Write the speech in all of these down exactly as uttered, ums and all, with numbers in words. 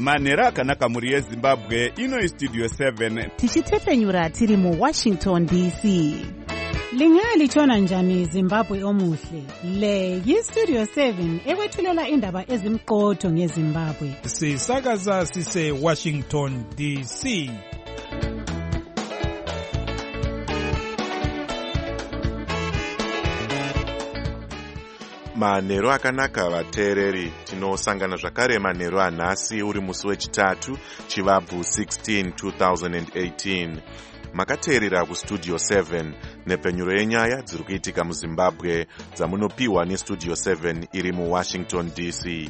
manhero akanaka mhuri yezimbabwe. Ino istudio seven tichitepenyura tiri muwashington D C. Lingalitshona njani Zimbabwe omuhle? Le yistudio seven ekwethulela indaba ezimqotho ngeZimbabwe. Sisakaza sise Washington D C. Manhero akanaka vateereri, tinosangana zvakare manhero anhasi uri musi wechitatu chivabvu sixteen two thousand eighteen. Makateerera kustudio seven nepenyuro yenyaya dziri kuitika muZimbabwe dzamunopiwa nestudio seven iri muWashington D C.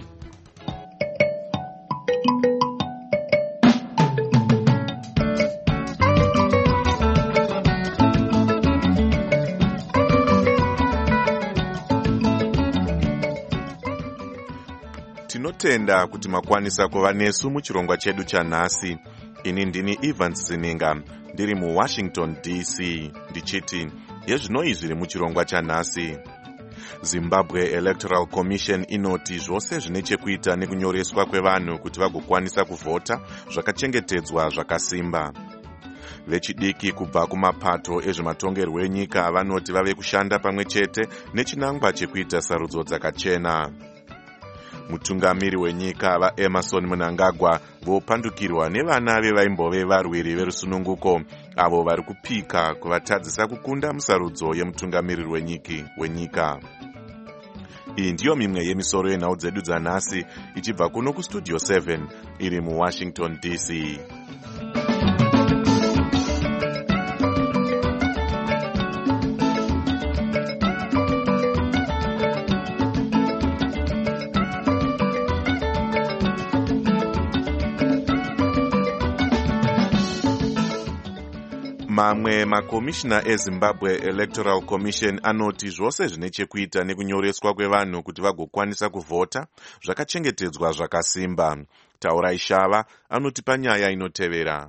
Tinotenda kuti makwanisa kuva nesu muchirongwa chedu chanhasi. Ini ndini Evans Zininga, ndiri muWashington D C, ndichiti yezvinoi zviri muchirongwa chanhasi. Zimbabwe Electoral Commission inoti zvose zvine chekuita nekunyoreswa kwevanhu kuti vagokwanisa kuvhota zvakachengetedzwa zvakasimba. Vechidiki kubva kumapato ezvematongerwo enyika vanoti vave kushanda pamwe chete nechinangwa chekuita sarudzo dzakachena. Mutungamiri wenyika vaEmerson Mnangagwa vopandukirwa nevana vevaimbove varwiri verusununguko avo vari kupika kuvatadzisa kukunda musarudzo yemutungamiri wenyika. Iyi ndiyo mimwe yemisoro yenhau dzedu dzanhasi ichibva kuno kustudio seven iri muWashington D C. Mamwe makomishina eZimbabwe Electoral Commission anoti zvose zvine chekuita nekunyoreswa kwevanhu kuti vagokwanisa kuvhota zvakachengetedzwa zvakasimba. Taurai Shava anoti panyaya inotevera.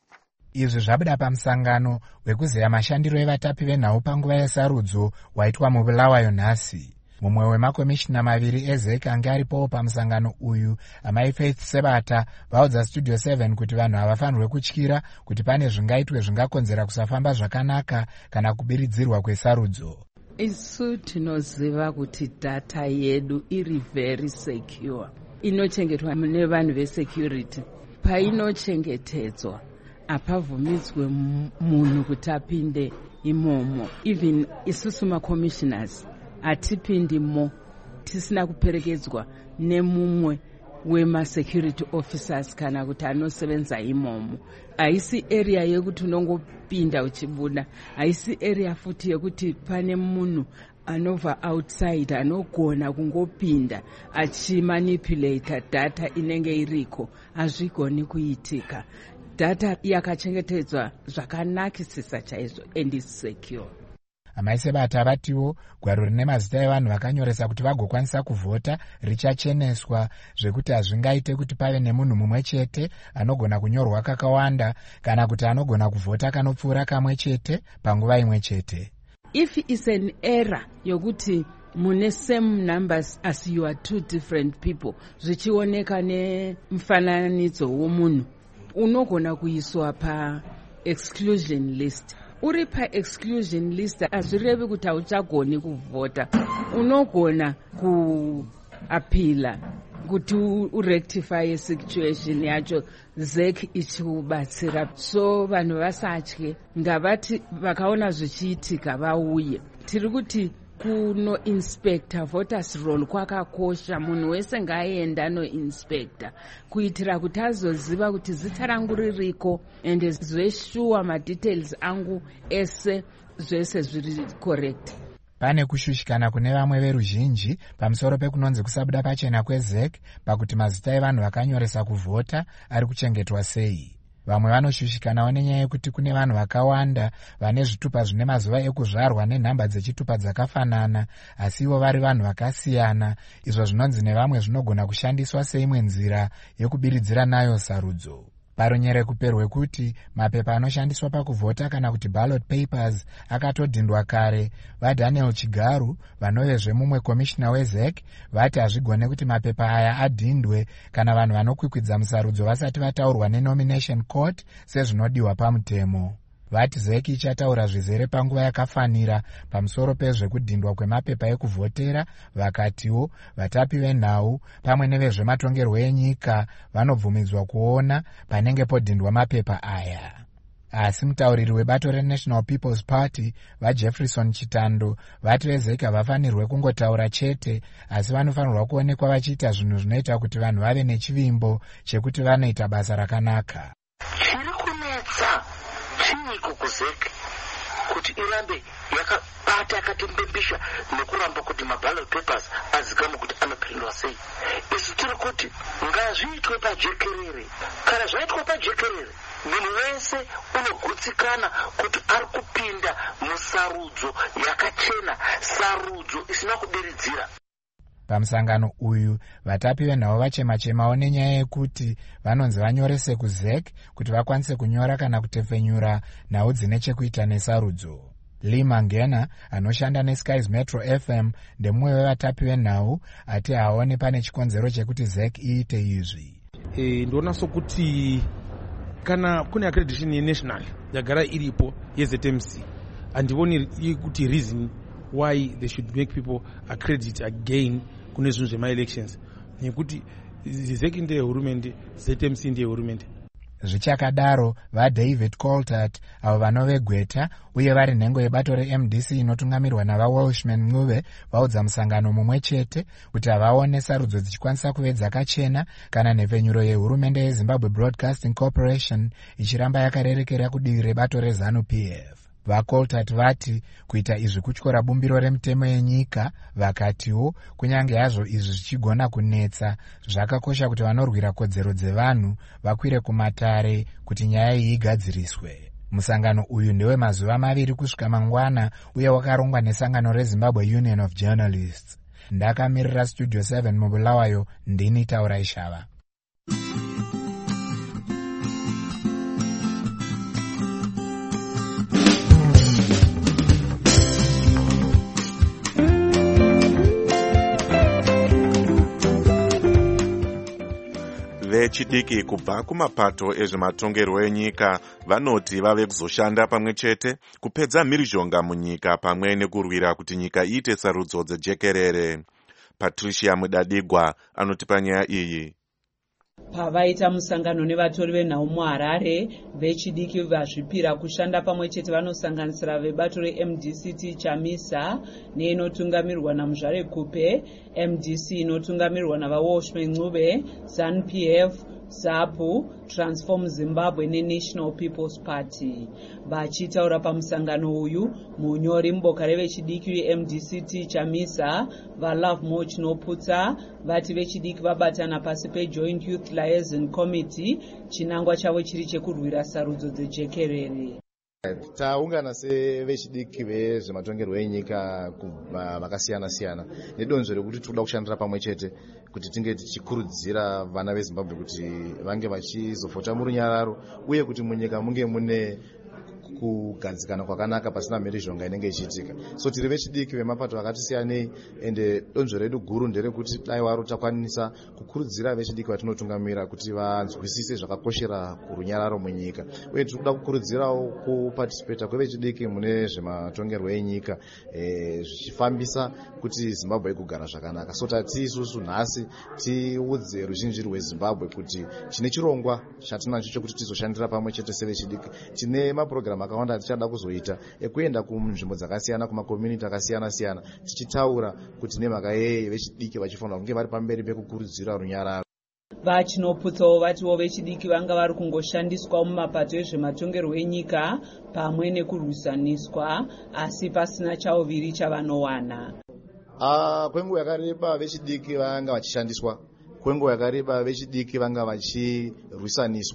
Izvi zvabuda pamusangano wekuzeya mashandiro evatapi venhau panguva yesarudzo waitwa muBulawayo nhasi. Mumwe wemakomishina maviri ezek anga aripowo pamusangano uyu, amai Faith Sebata, vaudza studio seven kuti vanhu havafanirwe kutyira kuti pane zvingaitwe zvingakonzera kusafamba zvakanaka kana kubiridzirwa kwesarudzo. Isu tinoziva kuti data yedu iri very secure, inochengetwa nevanhu vesecurity. Painochengetedzwa hapabvumidzwe munhu kuti apinde imomo. Even isusu macommissioners hatipindimo tisina kuperekedzwa nemumwe wema-security officers kana kuti anosevenza imomo. Haisi area yekuti unongopinda uchibuda, haisi area futi yekuti pane munhu anova outside anogona kungopinda achimanipulata data inenge iriko. Hazvigoni kuitika. Data yakachengetedzwa zvakanakisisa chaizvo and is secure. Amai Sebata vatiwo gwaro rine mazita evanhu vakanyoresa kuti vagokwanisa kuvhota richacheneswa zvekuti hazvingaite kuti pave nemunhu mumwe chete anogona kunyorwa kakawanda kana kuti anogona kuvhota kanopfuura kamwe chete panguva imwe chete. If it's an error yokuti mune same numbers as you are two different people, zvichioneka nemfananidzo womunhu, unogona kuiswa pa exclusion list. Uri pa exclusion list hazvirevi kuti hauchagoni kuvhota. Unogona kuapila kuti urectify situation yacho, zek ichiubatsira. So vanhu vasatye, ngavati vakaona zvichiitika vauye. Tiri kuti kuno inspector voters roll kwakakosha. Munhu wese ngaaenda no inspector kuitira kuti azoziva kuti zita rangu ririko ende zveshuwa madetails angu ese zvese zviri correct. Pane kushushikana kune vamwe veruzhinji pamusoro pekunonzi kusabuda pachena kwezek pakuti mazita evanhu vakanyoresa kuvhota ari kuchengetwa sei. Vamwe vanoshushikanawo nenyaya yekuti kune vanhu vakawanda vane zvitupa zvine mazuva ekuzvarwa nenhamba dzechitupa dzakafanana, asi ivo vari vanhu vakasiyana, izvo zvinonzi nevamwe zvinogona kushandiswa seimwe nzira yekubiridzira nayo sarudzo. Parunyerekupe rwekuti mapepa anoshandiswa pakuvhota kana kuti ballot papers akatodhindwa kare, vaDaniel Chigaru vanovezve mumwe komishina weZEC vati hazvigone kuti mapepa aya adhindwe kana vanhu vanokwikwidza musarudzo vasati vataurwa nenomination court sezvinodiwa pamutemo. Vati ZEC ichataura zvizere panguva yakafanira pamusoro pezvekudhindwa kwemapepa ekuvhotera, vakatiwo vatapi venhau pamwe nevezvematongerwo enyika vanobvumidzwa kuona panenge podhindwa mapepa aya. Asi mutauriri webato reNational People's Party vaJefferson Chitando vati veZEC havafanirwe kungotaura chete, asi vanofanirwa kuonekwa vachiita zvinhu zvinoita kuti vanhu vave nechivimbo chekuti vanoita basa rakanaka. Chiniko kuZEC kuti irambe yakabata yakatimbembesha nekuramba kuti maballot papers azikamwe kuti anopindwa sei. Isu tiri kuti ngazviitwe pajekerere. Kana zvaitwa pajekerere, munhu wese unogutsikana kuti ari kupinda musarudzo yakachena, sarudzo isina kudiridzira. Pamusangano uyu vatapi venhau vachema-chemawo nenyaya yekuti vanonzi vanyorese kuZEC kuti vakwanise kunyora kana kutefenyura nhau dzine chekuita nesarudzo. Lee Mangena anoshanda neSky's Metro F M ndemumwe wevatapi venhau ati haone pane chikonzero chekuti ZEC iite izvi. E, ndona sokuti kana kune accreditation yenational yagara iripo yeZ M C andivoni kuti reason why they should make people accredit again kune zvinhu zvema-elections nekuti ZEC ndiye hurumende, Z M C ndiye hurumende. Zvichakadaro vaDavid Coltart avo vanovegweta uye vari nhengo yebato reM D C inotungamirwa navaWalshman Mncube vaudza musangano mumwe chete kuti havaone sarudzo dzichikwanisa kuve dzakachena kana nhefenyuro yehurumende yeZimbabwe Broadcasting Corporation ichiramba yakarerekera kudivi rebato reZANU-P F. VaColtart vati kuita izvi kutyora bumbiro remutemo yenyika, vakatiwo kunyange hazvo izvi zvichigona kunetsa, zvakakosha kuti vanorwira kodzero dzevanhu vakwire kumatare kuti nyaya iyi igadziriswe. Musangano uyu ndewe mazuva maviri kusvika mangwana uye wakarongwa nesangano reZimbabwe Union of Journalists. Ndakamirira Studio seven mubulawayo, ndini Taura Ishava. Vechidiki kubva kumapato ezvematongerwo enyika vanoti vave kuzoshanda pamwe chete kupedza mhirizhonga munyika pamwe nekurwira kuti nyika iite sarudzo dzejekerere. Patricia Mudadigwa anotipa nyaya iyi. Pavaita musangano nevatori venhau muHarare, vechidiki vazvipira kushanda pamwe chete vanosanganisira vebato reM D C T Chamisa neinotungamirwa naMuzvarekupe, M D C inotungamirwa navaWalshman Mncube, ZANU-P F, ZAPU, Transform Zimbabwe neNational People's Party. Vachitaura pamusangano uyu, munyori muboka revechidiki reM D C T Chamisa, vaLove Moch Noputsa, vati vechidiki vabatana pasi peJoint Youth Liaison Committee, chinangwa chavo chiri chekurwira sarudzo dzejekerere. Taungana sevechidiki vezvematongerwo enyika vakasiyana siyana nedonzvo rekuti tinoda kushandira pamwe chete kuti tinge tichikurudzira vana veZimbabwe kuti vange vachizovhota murunyararo uye kuti munyika munge mune kugadzikana kwakanaka pasina mhirizhonga inenge ichiitika. So tiri vechidiki vemapato akati siyanei ende donzvo redu guru nderekuti dai waro takwanisa kukurudzira vechidiki vatinotungamira kuti vanzwisise zvakakoshera kurunyararo munyika. Uye tiri kuda kukurudzirawo kuparticipata kwevechidiki mune zvematongerwo enyika zvichifambisa kuti Zimbabwe igogara zvakanaka. So tati isusu nhasi tiudze ruzhinji rweZimbabwe kuti tine chirongwa chatinacho chekuti tizoshandira pamwe chete sevechidiki. Tine maprogram akawanda tichada kuzoita ekuenda kunzvimbo dzakasiyana kumakommunity akasiyana siyana tichitaura kuti nemhaka yei vechidiki vachifanira kunge vari pamberi pekukurudzira runyararo. Vachinoputsawo vatiwo vechidiki vanga vari kungoshandiswa mumapato ezvematongerwo enyika pamwe nekurwisaniswa asi pasina chauviri chavanowana. Ah, kwenguva yakareba vechidiki vanga vachishandiswa, kwenguva yakareba vechidiki vanga vachirwisaniswa,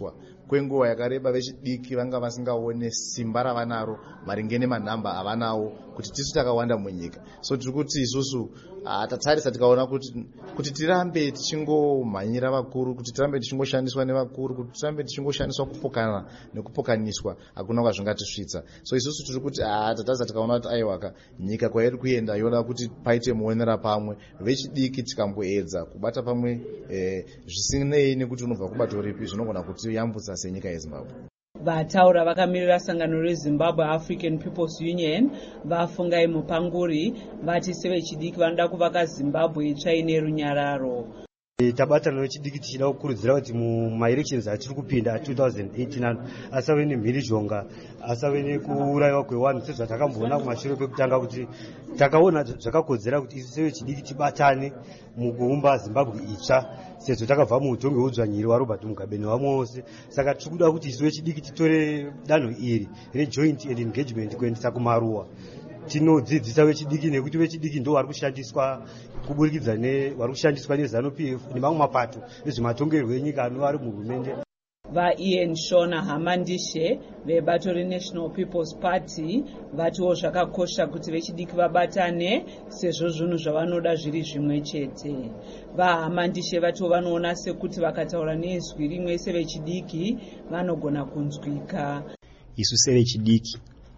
kwenguva yakareba vechidiki vanga vasingaone simba ravanaro maringe nemanhamba avanawo kuti tisu takawanda munyika. So tiri kuti isusu tatarisa tikaona kuti kuti tirambe tichingomhanyira vakuru, kuti tirambe tichingoshandiswa nevakuru, kuti tirambe tichingoshandiswa kupokana nekupokaniswa hakuna kwazvingatisvitsa. So isusu tiri kuti tatarisa tikaona kuti aiwaka nyika kwairi kuenda yoda kuti paite muonera pamwe vechidiki tikamboedza kubata pamwe eh, zvisinei nekuti unobva kubato ripi zvinogona kuti yambutsa senyika yeZimbabwe. Vataura vakamirira sangano reZimbabwe African People's Union vafungai mupanguri vati sevechidiki vanoda kuvaka Zimbabwe itsva ine runyararo. Tabatana vechidiki tichida kukurudzira kuti mumaelections atiri kupinda two thousand eighteen asave nemhirizhonga, asave nekuurayiwa kwevanhu sezvatakamboona kumashure kwekutanga, kuti takaona zvakakodzera kuti isu sevechidiki tibatane mukuumba Zimbabwe itsva sezvo takabva muutongi hweudzvanyiri hwaRobert Mugabe nevamwe vose. Saka tiri kuda kuti isu vechidiki titore danho iri rejoint and engagement kuendesa kumaruwa tinodzidzisa vechidiki, nekuti vechidiki ndo vari kushandiswa kuburikidza vari kushandiswa neZANU P F nemamwe mapato ezvematongerwo enyika anova ari muhurumende. VaIan Shona Hamandishe vebato reNational People's Party vatiwo zvakakosha kuti vechidiki vabatane sezvo zvinhu zvavanoda zviri zvimwe chete. VaHamandishe vatiwo vanoona sekuti vakataura nezwi rimwe sevechidiki vanogona kunzwika. Isu sevechidiki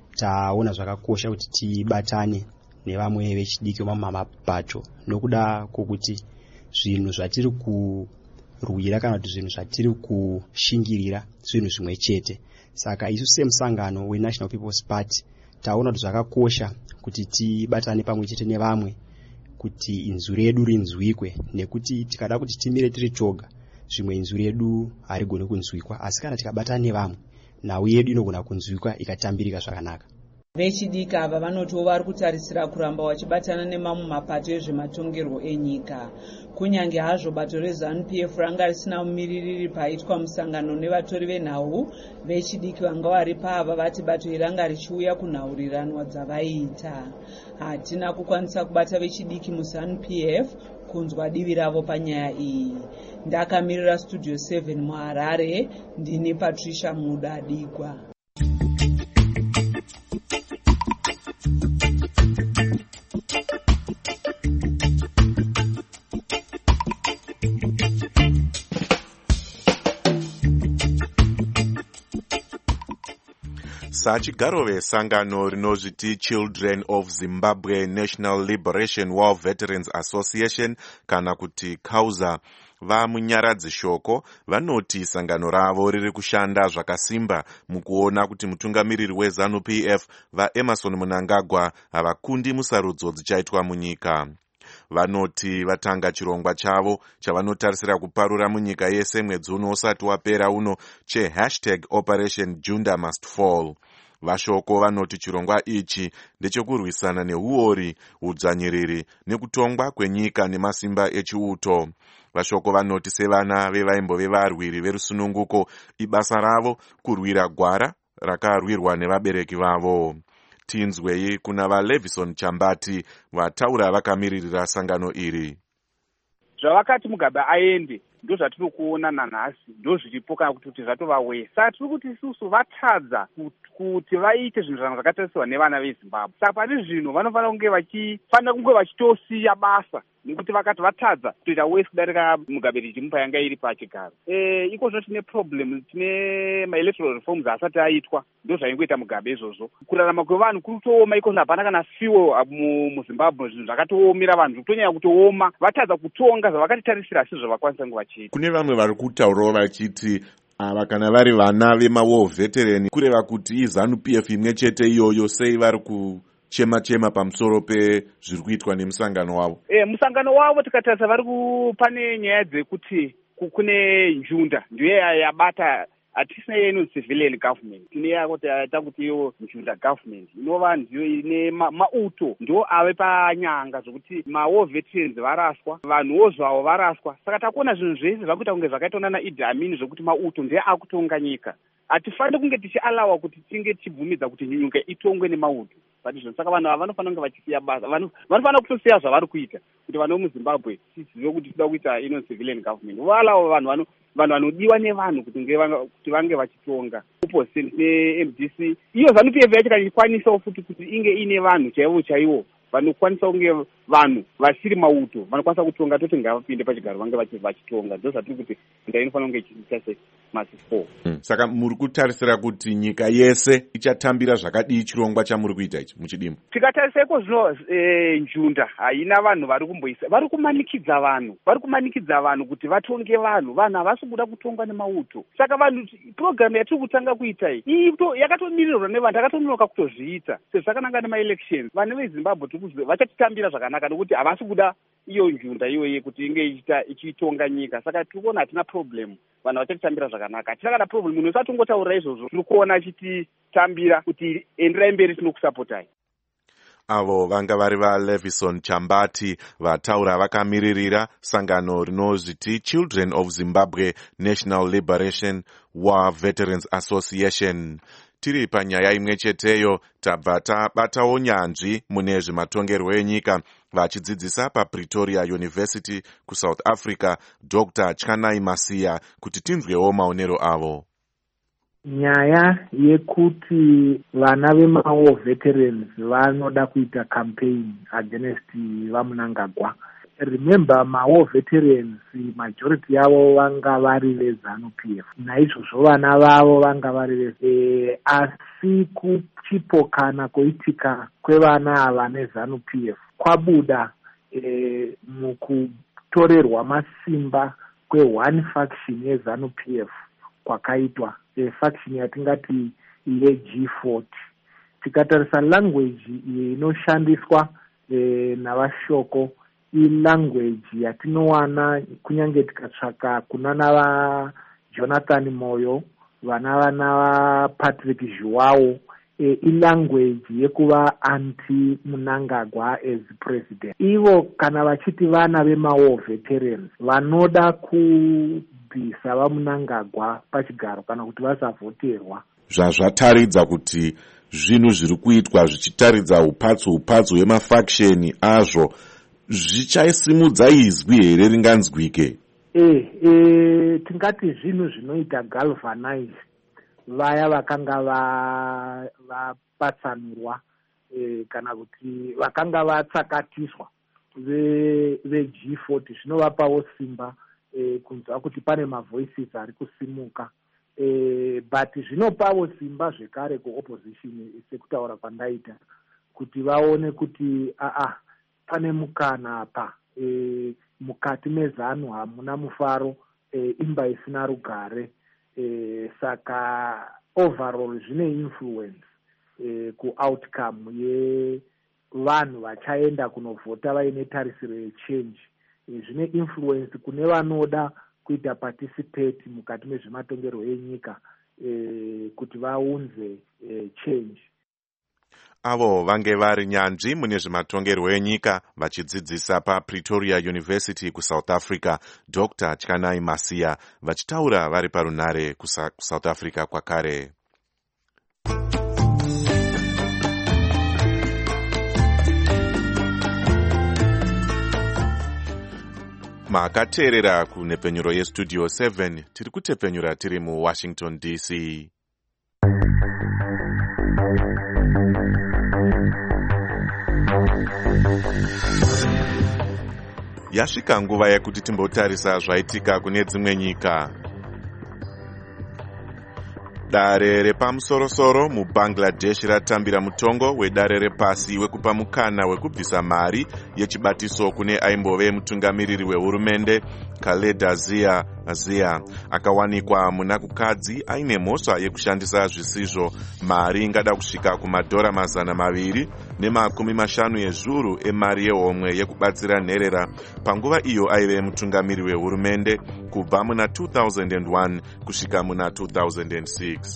taona zvakakosha kuti tibatane nevamwe vechidiki vamwe mapato nokuda kwokuti zvinhu zvatiri kurwira kana kuti zvinhu zvatiri kushingirira zvinhu zvimwe chete. Saka isu semusangano weNational People's Party taona kuti zvakakosha kuti tibatane pamwe chete nevamwe kuti inzwi redu rinzwikwe, nekuti tikada kuti timire tiri choga zvimwe inzwi redu harigoni kunzwikwa, asi kana tikabatana nevamwe nhau yedu inogona kunzwikwa ikatambirika zvakanaka. Vechidiki ava vanotiwo vari kutarisira kuramba vachibatana nemamwe mapato ezvematongerwo enyika. Kunyange hazvo bato reZANU P F ranga risina mumiririri paitwa musangano nevatori venhau, vechidiki vanga vari pava vati bato iri ranga richiuya kunhauriranwa dzavaiita. Hatina kukwanisa kubata vechidiki muZANU P F kunzwa divi ravo panyaya iyi. Ndakamirira Studio seven muHarare, ndini Patricia Mudadigwa. Sachigaro vesangano rinozviti Children of Zimbabwe National Liberation War Veterans Association kana kuti CAUSA vamunyaradzi shoko vanoti sangano ravo riri kushanda zvakasimba mukuona kuti mutungamiriri weZANU P F vaEmerson Mnangagwa havakundi musarudzo dzichaitwa munyika. Vanoti vatanga chirongwa chavo chavanotarisira kuparura munyika yese mwedzi uno usati wapera uno che hashtag Operation Junda Must Fall. Vashoko vanoti chirongwa ichi ndechekurwisana neuori, udzvanyiriri nekutongwa kwenyika nemasimba echiuto. Vashoko vanoti sevana vevaimbove varwiri verusununguko ibasa ravo kurwira gwara rakarwirwa nevabereki vavo. Tinzwei kuna vaLevison Chambati vataura vakamiririra sangano iri. Zvavakati Mugabe aende ndo zvatiri kuona nanhasi, ndo zviripo kana kuti zvatovawesa. Saka tiri kuti isusu vatadza kuti vaite zvinhu zvakatarisirwa nevana veZimbabwe. Saka pane zvino vanofanira kunge vachifanira kunge vachitosiya basa, nekuti vakati vatadza kutoita wese kudarika Mugabe richimupa yanga iri pachigaro. E, iko zvino tine problem, tine maelectoral reforms asati aitwa, ndo zvaingoita Mugabe izvozvo. Kurarama kwevanhu kuri kutooma, iko hapana kana fuel muZimbabwe, zvinhu zvakatoomera vanhu kutonyanya kutooma. Vatadza kutonga zvavakatitarisira asi zvavakwanisa kunge vachiita. Kune vamwe vari kutaurawo vachiti ava kana vari vana vemawar veteran kureva kuti iZANU P F imwe chete iyoyo, sei vari kuchema chema pamusoro pezviri kuitwa nemusangano wavo. E, musangano wavo tikatarisa vari kupane nyaya dzekuti kune njunda ndiyo yabata hatisina yenu civilian government, tine yakuti yaita kuti iyo njunda government inova ndiyo ine mauto ndo ave panyanga zvokuti mawar veterans varaswa, vanhuwo zvavo varaswa. Saka takuona zvinhu zvese zvakuita kunge zvakaitwa naIddi Amin zvokuti mauto ndiye akutonga nyika. Hatifaniri kunge tichialawa kuti tinge tichibvumidza kuti nyika itongwe nemauto. Saka vanhu ava vanofanira kunge vachisiya basa, vanofanira kutosiya zvavari kuita kuti vanhu vemuzimbabwe tizive kuti tida kuita ino civilian government valawo vanhu vanhu vanodiwa nevanhu kuti kuti vange vachitonga opposite ne-M D C. Iyo ZANU P F yacho kanikwanisawo futi kuti inge ine vanhu chaivo chaivo vanokwanisa kunge vanhu vasiri mauto vanokwanisa kutonga toti ngavapinde pachigaro vange vachitonga. Ndo zvatiri kuti nda inofanira kunge ichiita semasi four. Hmm. Saka muri kutarisira kuti nyika yese ichatambira zvakadii chirongwa chamuri kuita ichi muchidimbu? Tikatariseko zvino e, njunda haina vanhu vari kumboisa vari kumanikidza vanhu vari kumanikidza vanhu kuti vatonge vanhu vanhu havasi kuda kutongwa nemauto. Saka vanhu program yatiri kutanga kuita iyi yakatomirirwa nevanhu takatononoka kutozviita sezvakananga nemaelections. Vanhu vezimbabwe vachatitambira zvakanaka nokuti havasi kuda iyo njunda iyoye kuti inge ichitonga nyika. Saka tiri kuona hatina problem, vanhu vachatitambira zvakanaka. Hatina kana problem, munhu usatongotaura izvozvo, tiri kuona achititambira kuti enderai mberi tinokusapotai. Avo vanga vari vaLevison Chambati vataura vakamiririra sangano rinozviti Children of Zimbabwe National Liberation War Veterans Association. Tiri panyaya imwe cheteyo tabva tabatawo nyanzvi mune zvematongerwo enyika vachidzidzisa paPretoria University kuSouth Africa Doctor Tyanai Masiya kuti tinzwewo maonero avo. Nyaya yekuti vana vemao veterans vanoda kuita campaign against vaMnangagwa. Remember, mao veterans majority yavo vanga vari veZANU P F, naizvozvo vana vavo vanga vari veze. Asi kuchipokana koitika kwevana ava neZANU P F kwabuda e, mukutorerwa masimba kweone faction yeZANU P F kwakaitwa e, faction yatingati yeG forty. Tikatarisa language inoshandiswa e, navashoko ilanguage yatinowana kunyange tikatsvaka kuna nava Jonathan Moyo vana vana Patrick Zhuwao e, ilanguage yekuva anti Mnangagwa as president. Ivo kana vachiti vana vemao veterans vanoda kubvisa vaMnangagwa pachigaro kana kuti vasavhoterwa. Zvazvataridza kuti zvinhu zviri kuitwa zvichitaridza upatso upatso yemafaction azvo zvichaisimudza izwi here ringanzwike? Eh, eh, tingati zvinhu zvinoita galvanize vaya vakanga vapatsanurwa eh, kana kuti vakanga vatsakatiswa veG forty zvinovapawo simba eh, kunzwa kuti pane mavoices ari kusimuka. Eh, but zvinopawo simba zvekare kuopposition sekutaura kwandaita kuti vaone kuti aa pane mukana apa e, mukati mezanu hamuna mufaro e, imba isina rugare e, saka overall zvine influence e, kuoutcome yevanhu vachaenda kunovhota vaine tarisiro yechange. E, zvine influence kune vanoda kuita participate mukati mezvematongerwo enyika e, kuti vaunze e, change. Avo vange vari nyanzvi mune zvematongerwo enyika vachidzidzisa paPretoria University kuSouth Africa Doctor Tyanai Masiya vachitaura vari parunare kuSouth Africa kwakare. Makateerera kunhepfenyuro yeStudio seven tiri kutepfenyura tiri muWashington D C. Yasvika nguva yekuti timbotarisa zvaitika kune dzimwe nyika. Dare repamusorosoro muBangladesh ratambira mutongo wedare repasi wekupa mukana wekubvisa mari yechibatiso kune aimbove mutungamiriri wehurumende Khaleda Zia Zia akawanikwa muna kukadzi aine mhosva yekushandisa zvisizvo mari ingada kusvika kumadhora mazana maviri nemakumi mashanu ezviuru emari yehomwe yekubatsira nherera panguva iyo aive mutungamiriri wehurumende kubva muna two thousand one kusvika muna two thousand six.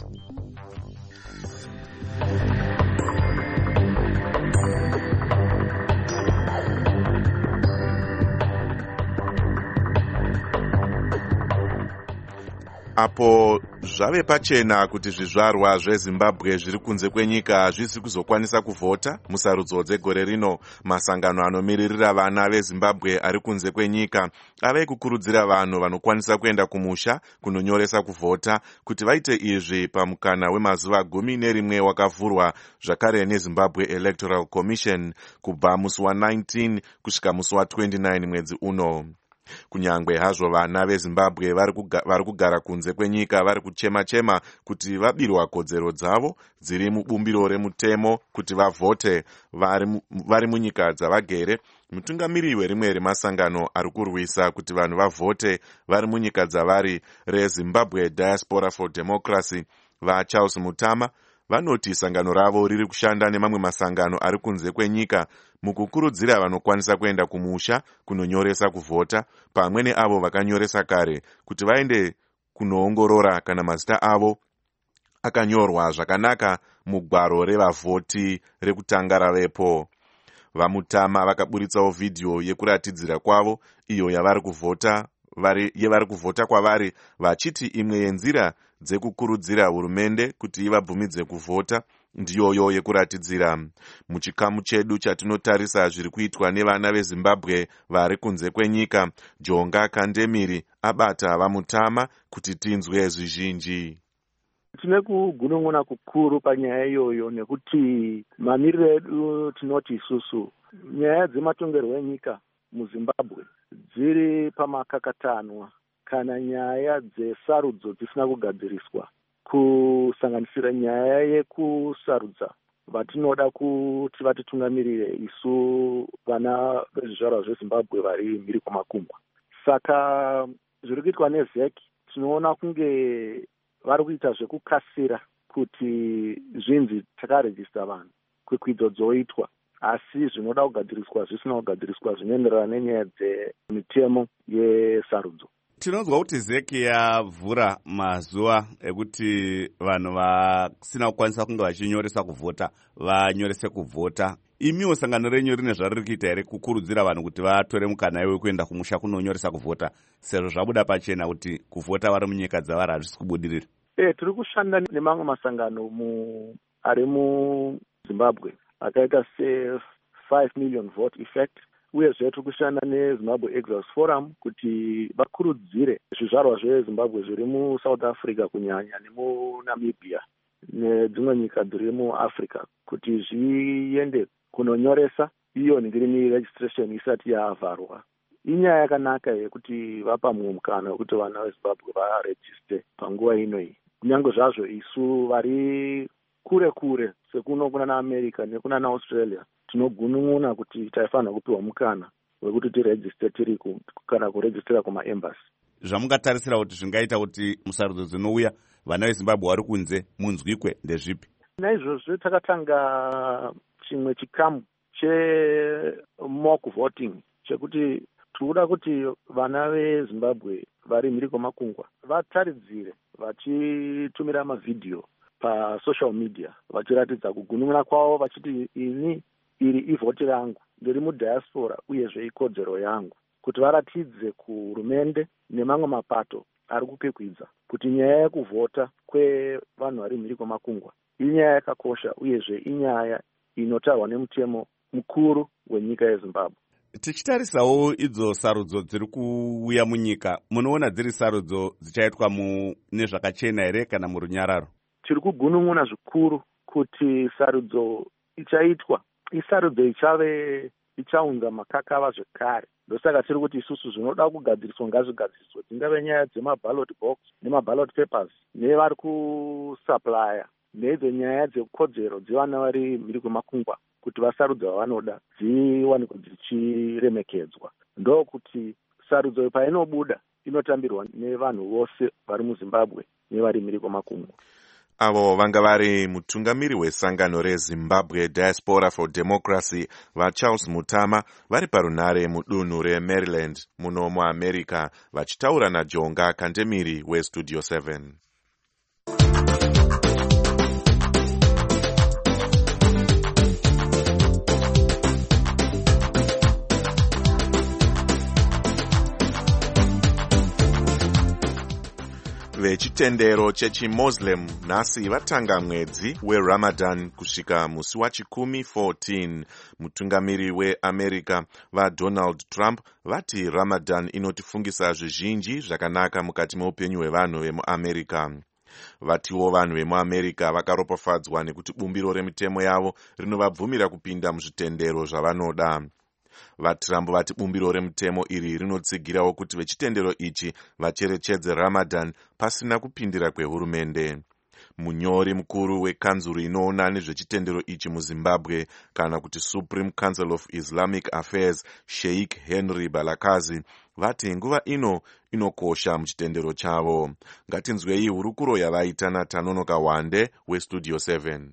apo zvave pachena kuti zvizvarwa zvezimbabwe zviri kunze kwenyika hazvisi kuzokwanisa kuvhota musarudzo dzegore rino, masangano anomiririra vana vezimbabwe ari kunze kwenyika ave kukurudzira vanhu vanokwanisa kuenda kumusha kunonyoresa kuvhota kuti vaite izvi pamukana wemazuva gumi nerimwe wakavhurwa zvakare nezimbabwe electoral commission kubva musi wa19 kusvika musi wa29 mwedzi uno. Kunyangwe hazvo vana vezimbabwe vari kugara kunze kwenyika vari kuchema-chema kuti vabirwa kodzero dzavo dziri mubumbiro remutemo kuti vavhote vari munyika dzavagere, mutungamiri werimwe remasangano ari kurwisa kuti vanhu vavhote vari munyika dzavari reZimbabwe Diaspora for Democracy vaCharles Mutama vanoti sangano ravo riri kushanda nemamwe masangano ari kunze kwenyika mukukurudzira vanokwanisa kuenda kumusha kunonyoresa kuvhota pamwe neavo vakanyoresa kare kuti vaende kunoongorora kana mazita avo akanyorwa zvakanaka mugwaro revavhoti rekutanga ravepo. VaMutama vakaburitsawo vhidhiyo yekuratidzira kwavo iyo yavari kuvhota vari yevari kuvhota kwavari vachiti imwe yenzira dzekukurudzira hurumende kuti ivabvumidze kuvhota ndiyoyo yekuratidzira. Muchikamu chedu chatinotarisa zviri kuitwa nevana veZimbabwe vari kunze kwenyika, Jonga Kandemiri abata VaMutama kuti tinzwe zvizhinji. Tine kugunun'una kukuru panyaya iyoyo nekuti mamiriro edu tinoti isusu nyaya dzematongerwo enyika muZimbabwe dziri pamakakatanwa kana nyaya dzesarudzo dzisina kugadziriswa, kusanganisira nyaya yekusarudza vatinoda kuti vatitungamirire isu vana vezvizvarwa zveZimbabwe vari mhiri kwamakungwa. Saka zviri kuitwa neZEC tinoona kunge vari kuita zvekukasira kuti zvinzi takarejista vanhu kwikwidzo dzoitwa, asi zvinoda kugadziriswa zvisina kugadziriswa zvinoenderana nenyaya dzemitemo yesarudzo. Tinonzwa kuti ZEC yavhura mazuva ekuti vanhu vasina kukwanisa kunge vachinyoresa kuvhota vanyorese kuvhota. Imiwo sangano renyu rine zvariri kuita here kukurudzira vanhu kuti vatore mukana iwe kuenda kumusha kunonyoresa kuvhota sezvo zvabuda pachena kuti kuvhota vari munyika dzavari hazvisi kubudirira? Eh, tiri kushanda nemamwe masangano mu ari muZimbabwe akaita se five million vote effect, uyezve tiri kushanda neZimbabwe Exiles Forum kuti vakurudzire zvizvarwa zveZimbabwe zviri muSouth Africa kunyanya nemuNamibia nedzimwe nyika dziri muAfrica kuti zviende kunonyoresa iyo ningirimi registration isati yavharwa. Inyaya yakanaka yekuti vapa mumwe mukana wekuti vana veZimbabwe varejiste panguva ino iyi, kunyange zvazvo isu vari kure kure sekuno kuna naAmerica nekuna naAustralia tinogunun'una kuti taifanira kupiwa mukana wekuti tirejiste tiri kana kurejistira kumaembassy. Zvamungatarisira kuti zvingaita kuti musarudzo dzinouya vana veZimbabwe vari kunze munzwikwe ndezvipi? Naizvozvo takatanga chimwe chikamu chemock voting chekuti tinoda kuti vana veZimbabwe vari mhiri kwemakungwa vataridzire vachitumira mavhidhiyo pasocial media vachiratidza kugunun'una kwavo vachiti ini iri ivhoti rangu ndiri mudiaspora uyezve ikodzero yangu, kuti varatidze kuhurumende nemamwe mapato ari kupikwidza kuti nyaya yekuvhota kwevanhu vari mhiri kwemakungwa inyaya yakakosha uyezve inyaya inotarwa nemutemo mukuru wenyika yeZimbabwe. Tichitarisawo idzo sarudzo dziri kuuya munyika, munoona dziri sarudzo dzichaitwa nezvakachena here kana murunyararo? Tiri kugunun'una zvikuru kuti sarudzo ichaitwa isarudzo ichave ichaunza makakava zvekare. Ndosaka tiri kuti isusu zvinoda kugadziriswa ngazvigadziriswe, dzingave nyaya dzemaballot box nemaballot papers nevari kusuplya nedzo nyaya dzekodzero dzevana vari mhiri kwemakungwa kuti vasarudza vavanoda dziwanikwa dzichiremekedzwa. Ndokuti sarudzo painobuda inotambirwa nevanhu vose vari muZimbabwe nevari mhiri kwemakungwa. Avo vanga vari mutungamiri wesangano reZimbabwe Diaspora for Democracy vaCharles Mutama vari parunare mudunhu reMaryland muno muAmerica vachitaura naJonga Kandemiri weStudio seven. vechitendero chechimuslim nhasi vatanga mwedzi weramadan kusvika musi wachikumi fourteen. Mutungamiri weamerica vadonald trump vati ramadan inotifungisa zvizhinji zvakanaka mukati meupenyu hwevanhu vemuamerica. Vatiwo vanhu vemuamerica vakaropafadzwa nekuti bumbiro remitemo yavo rinovabvumira kupinda muzvitendero zvavanoda. VaTrump vati bumbiro remutemo iri rinotsigirawo kuti vechitendero ichi vacherechedze ramadan pasina kupindira kwehurumende. Munyori mukuru wekanzuru inoona nezvechitendero ichi muzimbabwe kana kuti Supreme Council of Islamic Affairs Sheikh Henry Balakazi vati nguva ino inokosha muchitendero chavo. Ngatinzwei hurukuro yavaita naTanonoka Wande weStudio seven.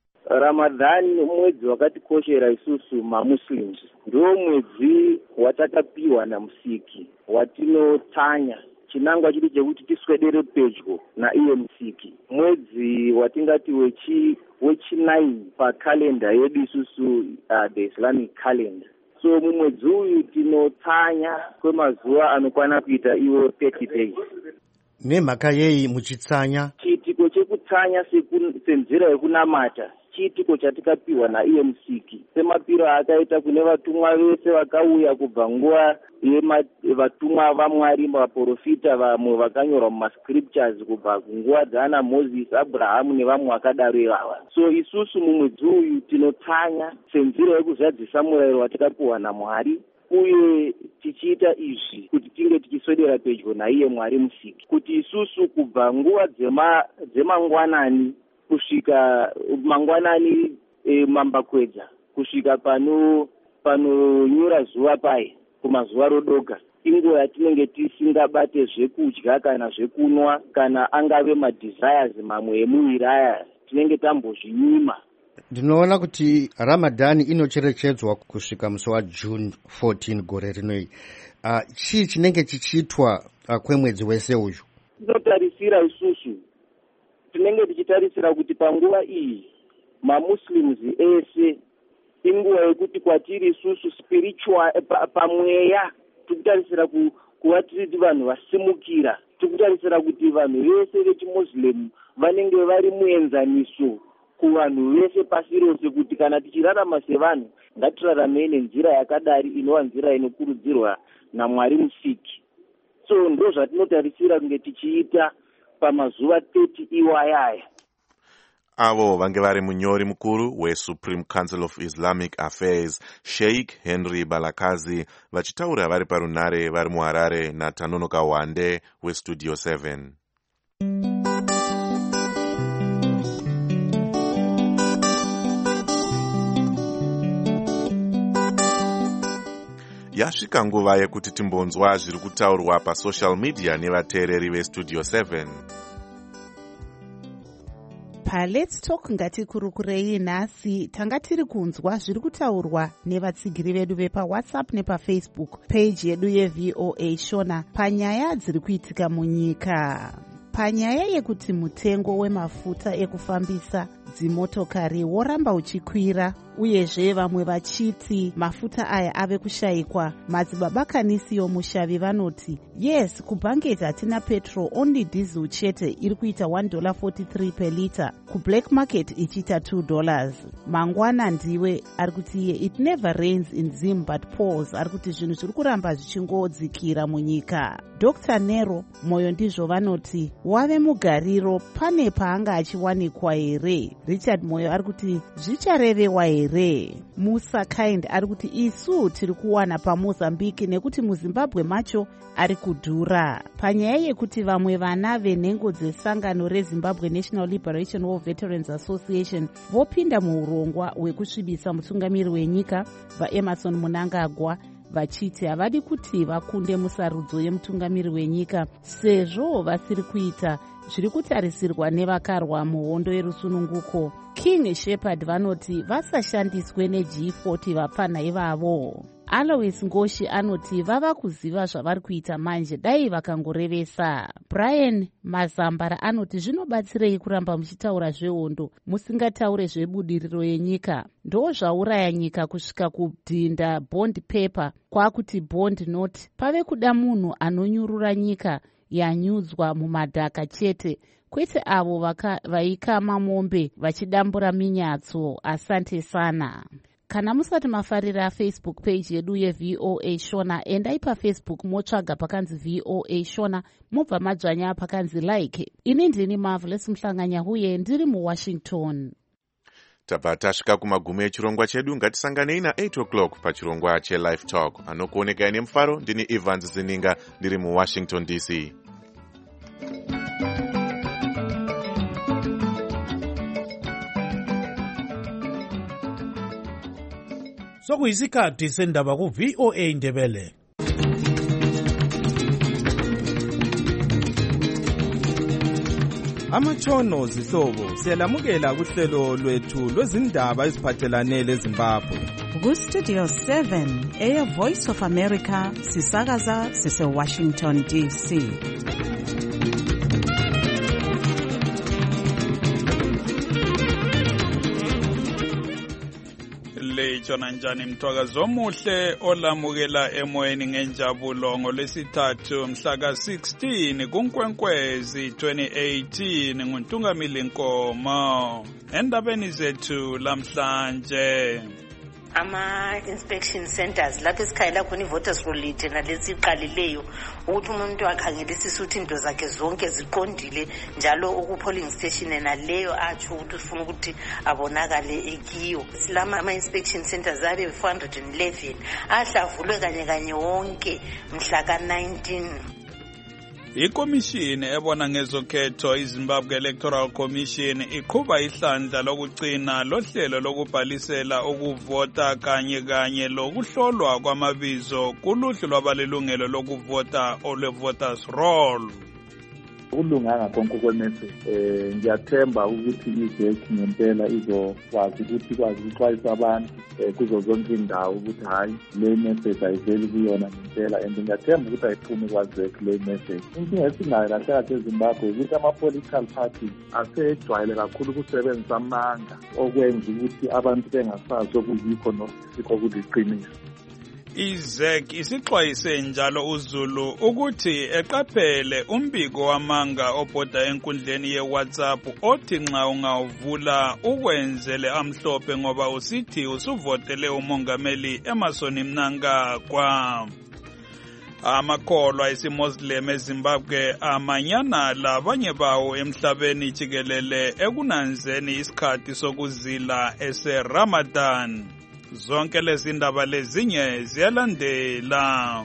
Ramadhan mwedzi wakatikoshera isusu mamuslims. Ndiwo mwedzi watakapiwa namusiki watinotanya chinangwa chiri chekuti tiswedere pedyo naiye musiki. Mwedzi watingati wechi wechinine pakalenda yedu isusu uh, the Islamic calendar. So mumwedzi uyu tinotanya kwemazuva anokwana kuita iwo thirty days. Nemhaka yei muchitsanya? Chiitiko chekutsanya senzira yekunamata chiitiko chatikapiwa naiye musiki semapiro akaita kune vatumwa vese vakauya kubva nguva yevatumwa vamwari vaprofita vamwe vakanyorwa mumascriptures kubva kunguva dzaana Moses, Abrahamu nevamwe vakadaro ivava. So isusu mumwedzi uyu tinotanya senzira yekuzadzisa murayiro watikapiwa naMwari uye tichiita izvi kuti tinge tichiswedera pedyo naiye Mwari musiki, kuti isusu kubva nguva dzema dzemangwanani kusvika mangwanani e, mambakwedza kusvika pano panonyura zuva paye kumazuva rodoga inguva yatinenge tisingabate zvekudya kana zvekunwa kana angave madesires mamwe emuviri aya tinenge tambozvinyima. Ndinoona kuti Ramadan inocherechedzwa kusvika musi waJune fourteen gore rinoi. Uh, chii chinenge chichiitwa uh, kwemwedzi wese uyu? Tinotarisira isusu tinenge tichitarisira kuti panguva iyi mamuslims ese inguva yekuti kwatiri isusu spiritual pa, pamweya tikutarisira ku, kuva tiri vanhu vasimukira, tikutarisira kuti vanhu vese vechimuslim vanenge vari muenzaniso kuvanhu vese pasi rose, kuti kana tichirarama sevanhu ngatirarame nenzira yakadari inova nzira inokurudzirwa naMwari musiki. So ndo zvatinotarisira kunge tichiita pamazuva thirty iwayaya. Avo vange vari munyori mukuru weSupreme Council of Islamic Affairs Sheikh Henry Balakazi vachitaura vari parunare vari muHarare naTanonoka Wande weStudio seven. Yasvika nguva yekuti timbonzwa zviri kutaurwa pasocial media nevateereri veStudio seven. PaLet's Talk ngatikurukurei nhasi tanga tiri kunzwa zviri kutaurwa nevatsigiri vedu vepawhatsapp nepafacebook page yedu yeV O A Shona panyaya dziri kuitika munyika. Panyaya yekuti mutengo wemafuta ekufambisa dzimotokari woramba uchikwira uyezve vamwe vachiti mafuta aya ave kushayikwa, madzibaba kanisi yomushavi vanoti yes, kubhangeti hatina petrol, only diesel chete iri kuita one dollar forty-three per liter, kublack market ichiita two dollars. Mangwana ndiwe ari kuti iye it never rains in Zim but pours, ari kuti zvinhu zviri kuramba zvichingodzikira munyika. Doctor Nero moyo ndizvo vanoti wave mugariro pane paanga achiwanikwa here. Richard Moyo ari kuti zvicharevewa here. Musa Kind ari kuti isu tiri kuwana paMozambique nekuti muZimbabwe macho ari kudhura. Panyaya yekuti vamwe vana venhengo dzesangano reZimbabwe National Liberation War Veterans Association vopinda muurongwa hwekusvibisa mutungamiri wenyika vaEmerson Mnangagwa vachiti havadi kuti vakunde musarudzo yemutungamiri wenyika sezvo vasiri kuita zviri kutarisirwa nevakarwa muhondo yerusununguko. King Shepherd vanoti vasashandiswe neG forty vapfana ivavo. Alois Ngoshi anoti vava kuziva zvavari kuita manje dai vakangorevesa. Brian Mazambara anoti zvinobatsirei kuramba muchitaura zvehondo musingataure zvebudiriro yenyika. Ndo zvauraya nyika kusvika kudhinda bond paper kwakuti bond note. Pave kuda munhu anonyurura nyika yanyudzwa mumadhaka chete, kwete avo vaikama mombe vachidambura minyatso. Asante sana. Kana musati mafarira Facebook page yedu yeV O A Shona, endai paFacebook motsvaga pakanzi V O A Shona, mobva madzvanya pakanzi like. Ini ndini Marvelous Mhlanganya huye ndiri muWashington. Tabva tasvika kumagumo echirongwa chedu. Ngatisanganei na eight o'clock pachirongwa cheLive Talk. Anokuonekai nemufaro ndini Evans Zininga ndiri muWashington D C. Sokuyisikhathi sendaba ku-V O A Ndebele. Amatshono zihlobo siyalamukela kuhlelo lwethu lwezindaba eziphathelane leZimbabwe. Ku-Studio seven eya Voice of America sisakaza sise Washington D C. Lejona njani mthwakazo omuhle olamukela emoyeni ngenjabulo ngolwesithathu mhla ka sixteen kuNkwenkwezi twenty eighteen nguNtungamili Nkomo. Endabeni zethu lamhlanje, ama-inspection centers lapho esikhayela khona i-voters roll lite nalesi iqalileyo ukuthi umuntu akhangelisise ukuthi into zakhe zonke ziqondile, njalo uku-polling station naleyo atsho ukuthi ufuna ukuthi abonakale ekiyo. Silama ama-inspection centers abe four hundred eleven ahlavulwe kanye kanye wonke mhla ka nineteen. ikomishini ebona ngezokhetho iZimbabwe Electoral Commission iqhuba ihlandla lokugcina lohlelo lokubhalisela ukuvota kanye kanye lokuhlolwa kwamabizo kuluhlu lwabalilungelo lokuvota olwe-voters roll. Ukulunganga konke kwemessage eh ngiyathemba ukuthi izeki ngempela izokwazi ukuthi ikwazi ukuxwayisa abantu kuzo zonke indawo ukuthi hayi le message ayiveli kuyona ngempela, and ngiyathemba ukuthi ayiphumi kwazeki le message. Inkinga esinayo lahlala eZimbabwe ukuthi ama-political parties asejwayele kakhulu ukusebenzisa amanga okwenza ukuthi abantu bengasazi okuyikho nosikho kuliqiniso. iZek isixwayise njalo uZulu ukuthi eqaphele umbiko wamanga obhoda enkundleni yeWhatsApp othi nxa ungawuvula ukwenzele amhlophe ngoba usithi usuvotele umongameli Emmerson Mnangagwa. Amakholwa isiMuslim eZimbabwe amanyana labanye bawo emhlabeni jikelele ekunanzeni isikhathi sokuzila eseRamadan. Zonke lezi ndaba lezinye ziyalandela.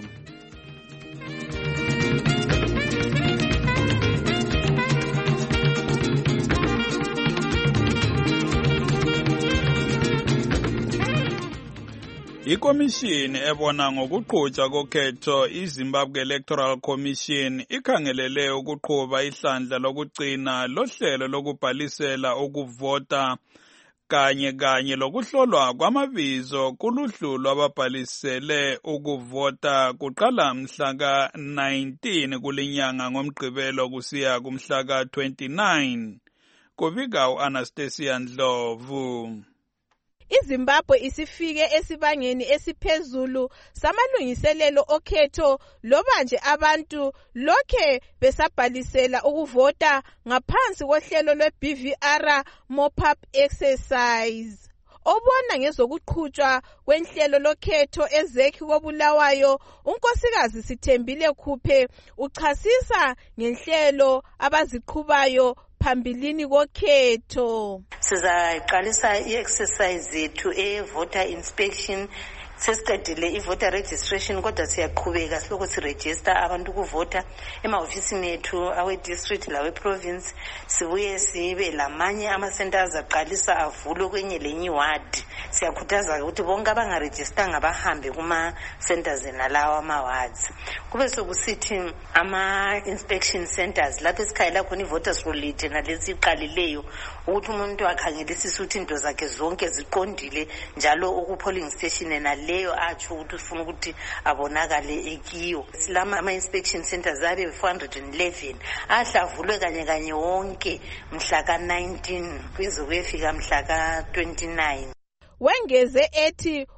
Ikomishini ebona ngokuqhutshwa kokhetho iZimbabwe Electoral Commission ikhangelele ukuqhuba ihlandla lokugcina lohlelo lokubhalisela ukuvota kanye kanye lokuhlolwa kwamabizo kuluhlu lwababhalisele ukuvota kuqala mhla ka nineteen kulinyanga ngomgqibelo kusiya kumhla ka twenty-nine. Kubika uAnastasia Ndlovu. iZimbabwe isifike esibangeni esiphezulu samalungiselelo okhetho loba nje abantu lokhe besabhalisela ukuvota ngaphansi kohlelo lwe-B V R mop-up exercise. Obona ngezokuqhutshwa kwenhlelo lokhetho ezekhi koBulawayo unkosikazi Sithembile Khuphe uchasisa ngenhlelo abaziqhubayo phambilini kokhetho. Sizaqalisa i-exercise yethu e-voter inspection. Sesiqedile i-voter registration kodwa siyaqhubeka siloko siregister abantu ukuvota emahofisini ethu awe-district lawe-province. Sibuye sibe lamanye ama-centers aqalisa avulwe kwenye lenye iward. Siyakhuthaza ukuthi bonke abangarejistanga bahambe kuma-centers nalawa ama-wards. Kube sokusithi ama-inspection centers lapho esikhayela khona i-voters roll lite nalesi iqalileyo ukuthi umuntu akhangelisise ukuthi into zakhe zonke ziqondile, njalo uku-polling station naleyo atsho ukuthi ufuna ukuthi abonakale ekiyo. Silama ama-inspection centers abe four hundred eleven ahlavulwe kanye kanye wonke mhla ka nineteen kuze kuyefika mhla ka twenty-nine. Wengeze ethi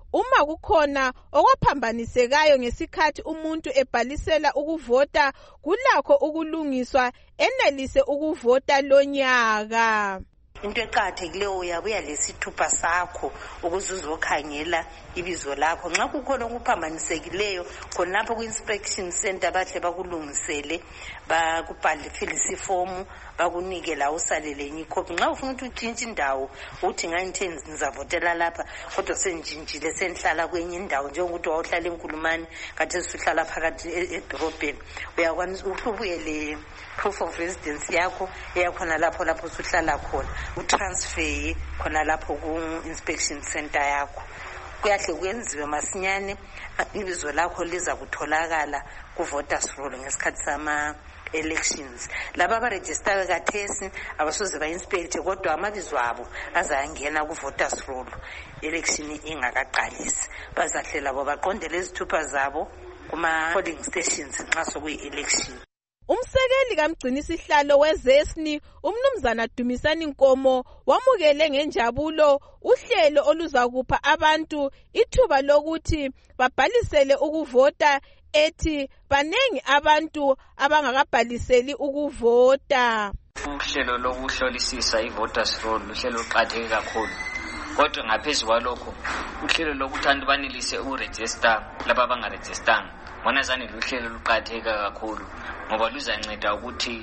uma kukhona okwaphambanisekayo ngesikhathi umuntu ebhalisela ukuvota kulakho ukulungiswa enelise ukuvota lonyaka. Into eqakathekileyo uyabuya lesithupha sakho ukuze uzokhangela ibizo lakho. Nxa kukhona okuphambanisekileyo khonapho ku-inspection center bahle bakulungisele bakubhalifilisa ifomu bakunike la usalele enye ikhophi. Nxa ufuna ukuthi utshintshe indawo uthi ngayinthe ngizavotela lapha kodwa sengintshintshile sengihlala kwenye indawo njengokuthi wawuhlala eNkulumane kade usuhlala phakathi edorobheni uyakwanisa ubuye le proof of residence yakho eyakhona lapho lapho usuhlala khona utransfer khona lapho ku-inspection center yakho. Kuyahle kwenziwe masinyane ibizo lakho liza kutholakala ku-voters roll ngesikhathi sama-elections. Laba abarejistayo kathesi abasoze ba-inspecte kodwa amabizo abo azayangena ku-voters roll election ingakaqalisi. Bazahle labo baqondele izithupha zabo kuma-polling stations nxa sokuyi-election. Umsekeli kamgcinisihlalo wezesni umnumzana Dumisani Nkomo wamukele ngenjabulo uhlelo oluzakupha abantu ithuba lokuthi babhalisele ukuvota, ethi banengi abantu abangakabhaliseli ukuvota. Uhlelo lokuhlolisisa i-voters roll uhlelo luqakatheke kakhulu, kodwa ngaphezu kwalokho uhlelo lokuthi abantu banelise ukurejista laba abangarejistanga bona zani luhlelo luqakatheke kakhulu ngoba luzanceda ukuthi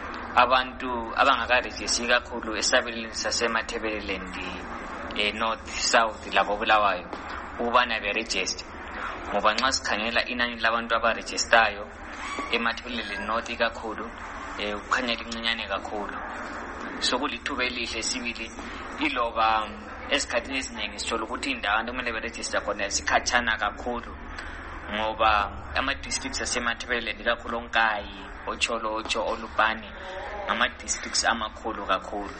abantu abangakarejisi kakhulu esabelweni sasemathebeleland eh north south labo Bulawayo ubana berejiste, ngoba nxa sikhangela inani labantu abarejistayo emathebeleland north kakhulu eh ukhanya lincinyane kakhulu. So kulithuba elihle sibili iloba esikhathini esiningi sithola ukuthi indawo abantu kumele berejista khona sikhatshana kakhulu ngoba ama-districts asemathebeleland kakhulu onkayi ocholocho olupani ngama-districts amakhulu kakhulu.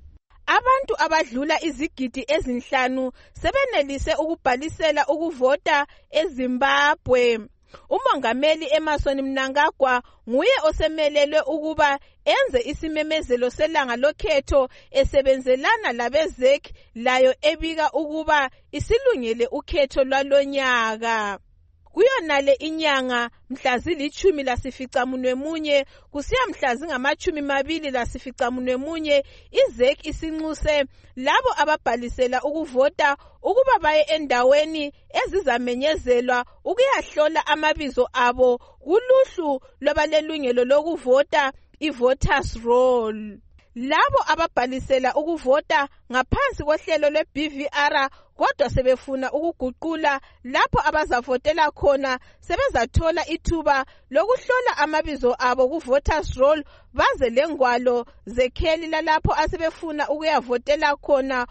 Abantu abadlula izigidi ezinhlanu sebenelise ukubhalisela ukuvota eZimbabwe. Umongameli Emmerson Mnangagwa nguye osemelelwe ukuba enze isimemezelo selanga lokhetho esebenzelana labezek layo ebika ukuba isilungele ukhetho lwalonyaka. Kuyonale inyanga mhla zilithumi lasificamunwe munye kusiya mhla zingamachumi mabili lasificamunwe munye izek isinxuse labo ababhalisela ukuvota ukuba baye endaweni ezizamenyezelwa ukuyahlola amabizo abo kuluhlu lwabalelungelo lokuvota i-voters roll. Labo ababhalisela ukuvota ngaphansi kohlelo lwe-B V R kodwa sebefuna ukuguqula lapho abazavotela khona sebezathola ithuba lokuhlola amabizo abo ku-voters roll baze lengwalo zekheli lalapho asebefuna ukuyavotela khona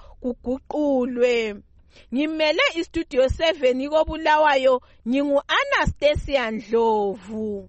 kuguqulwe. Ngimele istudio seven koBulawayo, ngingu Anastasia Ndlovu.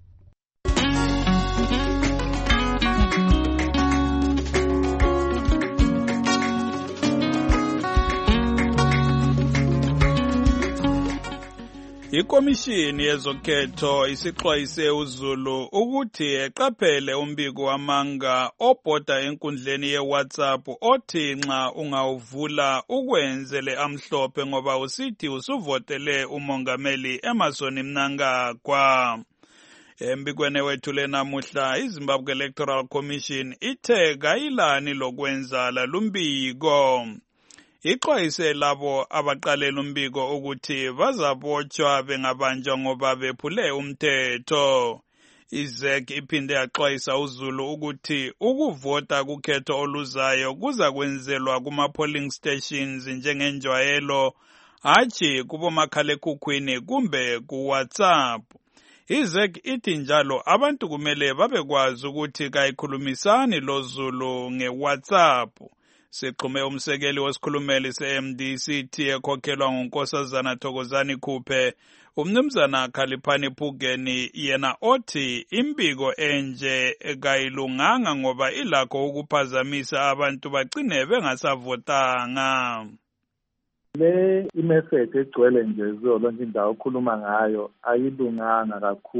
Ikomishini yezokhetho isixwayise uZulu ukuthi eqaphele umbiko wamanga obhoda enkundleni yeWhatsApp othi nxa ungawuvula ukwenzele amhlophe ngoba usithi usuvotele umongameli Emmerson Mnangagwa. Embikweni wethu lenamuhla iZimbabwe Electoral Commission ithe kayilani lokwenza lalumbiko. Ixwayise labo abaqalela umbiko ukuthi bazabotshwa bengabanjwa ngoba bephule umthetho. IZek iphinde yaxwayisa uZulu ukuthi ukuvota kukhetho oluzayo kuza kwenzelwa kuma-polling stations njengenjwayelo, hatshi kubomakhalekhukhwini kumbe ku-WhatsApp. IZek ithi njalo abantu kumele babekwazi ukuthi kayikhulumisani lo Zulu nge-WhatsApp. Siqume umsekeli wesikhulumeli se-M D C T ekhokhelwa nguNkosazana Thokozani Khuphe, umnumzana Khaliphani Phugeni, yena othi imbiko enje kayilunganga ngoba ilakho ukuphazamisa abantu bagcine bengasavotanga. Le imessage egcwele nje zolo nje indawo okhuluma ngayo ayilunganga kakhulu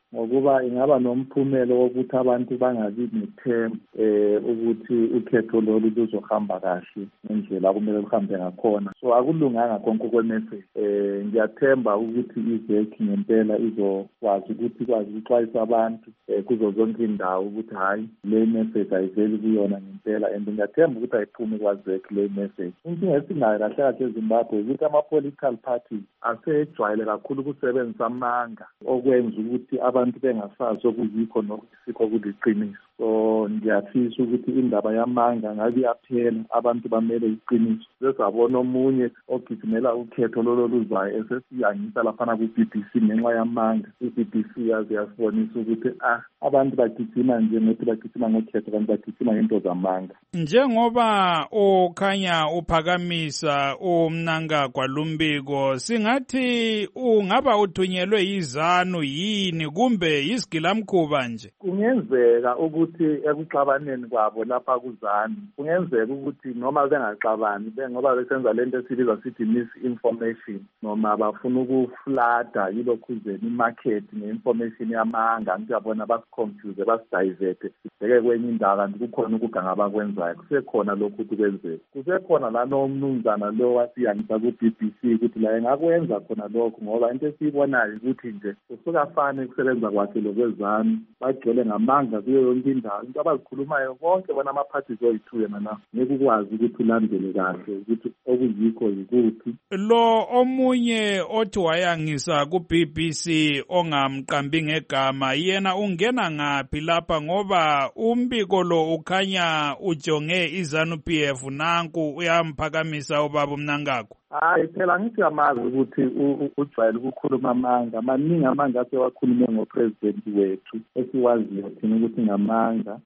ngokuba ingaba nomphumelo wokuthi abantu bangabi nethemba eh ukuthi ukhetho lolu luzohamba kahle ngendlela kumele luhambe ngakhona. So akulunganga konke okwemessage. Eh ngiyathemba ukuthi izekhi ngempela izokwazi ukuthi kwazi ukuxwayisa abantu eh kuzo zonke indawo ukuthi hayi le message ayiveli kuyona ngempela, and ngiyathemba ukuthi ayiphumi kwazekhi le message. Inkinga esinayo kahle kahle eZimbabwe ukuthi ama-political parties asejwayele kakhulu ukusebenzisa amanga okwenza ukuthi abantu bengasazi okuyikho nokuthi sikho kuliqiniso. So ngiyafisa ukuthi indaba yamanga ngabe iyaphela, abantu bamele iqiniso. Sesabona omunye ogijimela ukhetho lolo luzayo esesiyangisa laphana ku-B B C ngenxa yamanga. I-B B C yaze yasibonisa ukuthi ah abantu bagijima nje ngokuthi bagijima ngokhetho kanti bagijima ngento zamanga. Njengoba okhanya uphakamisa uMnangagwa lumbiko, singathi ungaba uthunyelwe yizanu yini kumbe yisigilamkhuba nje? Kungenzeka ukuthi ekuxabaneni kwabo lapha kuzanu, kungenzeka ukuthi noma bengaxabani ngoba besenza lento esibiza sithi misinformation, noma bafuna ukuflada yilokhuzeni imarket nge-information yamanga, ngiyabona basiconfuse basidivert sibheke kwenye indawo kanti kukhona ukuganga abakwenzayo. Kusekhona lokhu ukuthi kwenzeka, kusekhona la nomnumzana lo wasiyangisa ku-B B C ukuthi la engakwenza khona lokho, ngoba into esiyibonayo ukuthi nje usukafane ukusebenza kwakhe lokwezanu bagcwele ngamanga kuyo yonke indawo. Into abazikhulumayo bonke bona ama-parties oyi-two yena na ngeke ukwazi ukuthi ulandele kahle ukuthi okuyikho yikuphi. Lo omunye othi wayangisa ku-B B C ongamqambi ngegama, yena ungena ngaphi lapha ngoba umbiko lo ukhanya ujonge izanu P F nanku uyamphakamisa ubaba uMnangagwa? Hayi phela ngithi yamazi ukuthi ujwayele ukukhuluma amanga, maningi amanga asewakhulume ngopresident wethu esiwaziyo thina ukuthi ngamanga.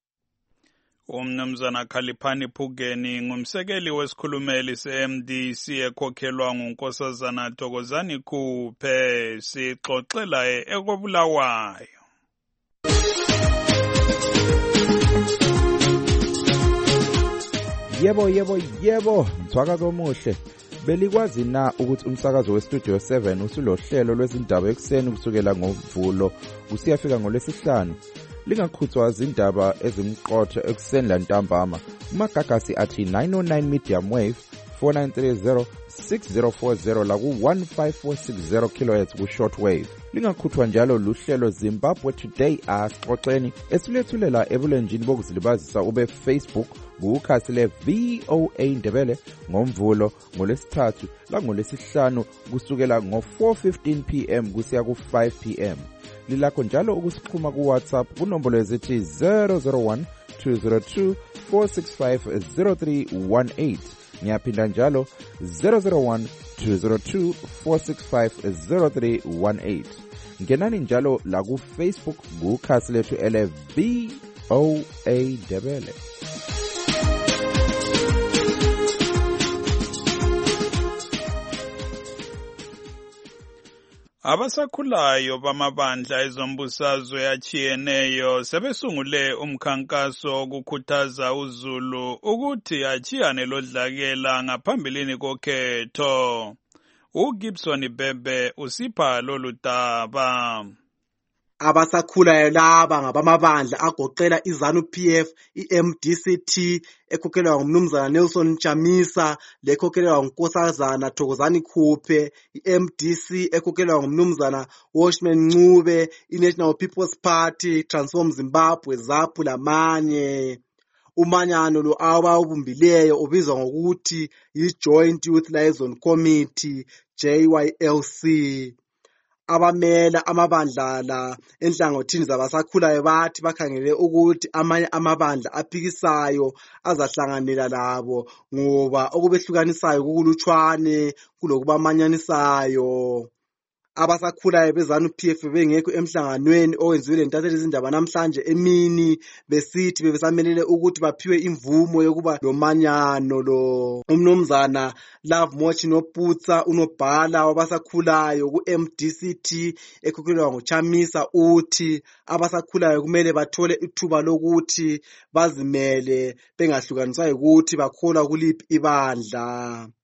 Umnumzana Khaliphani Phukeni ngumsekeli wesikhulumeli se-M D C ekhokhelwa nguNkosazana Thokozani Khuphe, sixoxela ekobulawayo. Yebo yebo yebo, mthwaka komuhle. Belikwazi na ukuthi umsakazo weStudio seven usulohlelo lwezindaba ekuseni kusukela ngoMvulo usiyafika ngoLwesihlanu? Lingakhuthwa izindaba ezimqotho ekuseni lantambama. Umagagasi athi nine oh nine medium wave four nine three zero six zero four zero la ku one five four six zero kilohertz ku shortwave. Lingakhuthwa njalo luhlelo Zimbabwe Today asixoxeni esilethulela ebulenjini bokuzilibazisa ube Facebook kukhasi le V O A Ndebele ngoMvulo ngoLwesithathu la ngoLwesihlanu kusukela ngo four fifteen p m kusiya ku five p m. Lilakho njalo ukusixhuma ku WhatsApp kunombolo ezithi zero zero one two zero two four six five zero three one eight. Ngiyaphinda njalo zero zero one two zero two four six five zero three one eight. Ngenani njalo la ku Facebook kukhasi lethu ele V O A Ndebele. Abasakhulayo bamabandla ezombusazwe achiyeneyo sebesungule umkhankaso wokukhuthaza uZulu ukuthi achiyane lodlakela ngaphambilini kokhetho. uGibson Bebe usipha lolu daba. Abasakhulayo laba ngabamabandla agoqela iZanu P F, i-M D C T ekhokhelwa ngumnumzana Nelson Chamisa, lekhokhelwa nguNkosazana Thokozani Khuphe, i-M D C ekhokhelwa ngumnumzana Washman Ncube, i-National People's Party, Transform Zimbabwe, ZAPU lamanye. Umanyano lo abawubumbileyo ubizwa ngokuthi yi-Joint Youth Liaison Committee, J Y L C. Abamela amabandla la enhlangothini zabasakhulayo bathi bakhangele ukuthi amanye amabandla aphikisayo azahlanganela labo ngoba okubehlukanisayo kukulutshwane kulokubamanyanisayo. Abasakhulayo beZanu P F bengekho emhlanganweni owenziwe lentatheli izindaba namhlanje emini besithi bebesamelele ukuthi baphiwe imvumo yokuba lomanyano lo. Umnumzana Love Mochi Noputsa unobhala wabasakhulayo ku-M D C T ekhokhelwa nguChamisa uthi abasakhulayo kumele bathole ithuba lokuthi bazimele bengahlukaniswa ukuthi bakholwa kuliphi ibandla.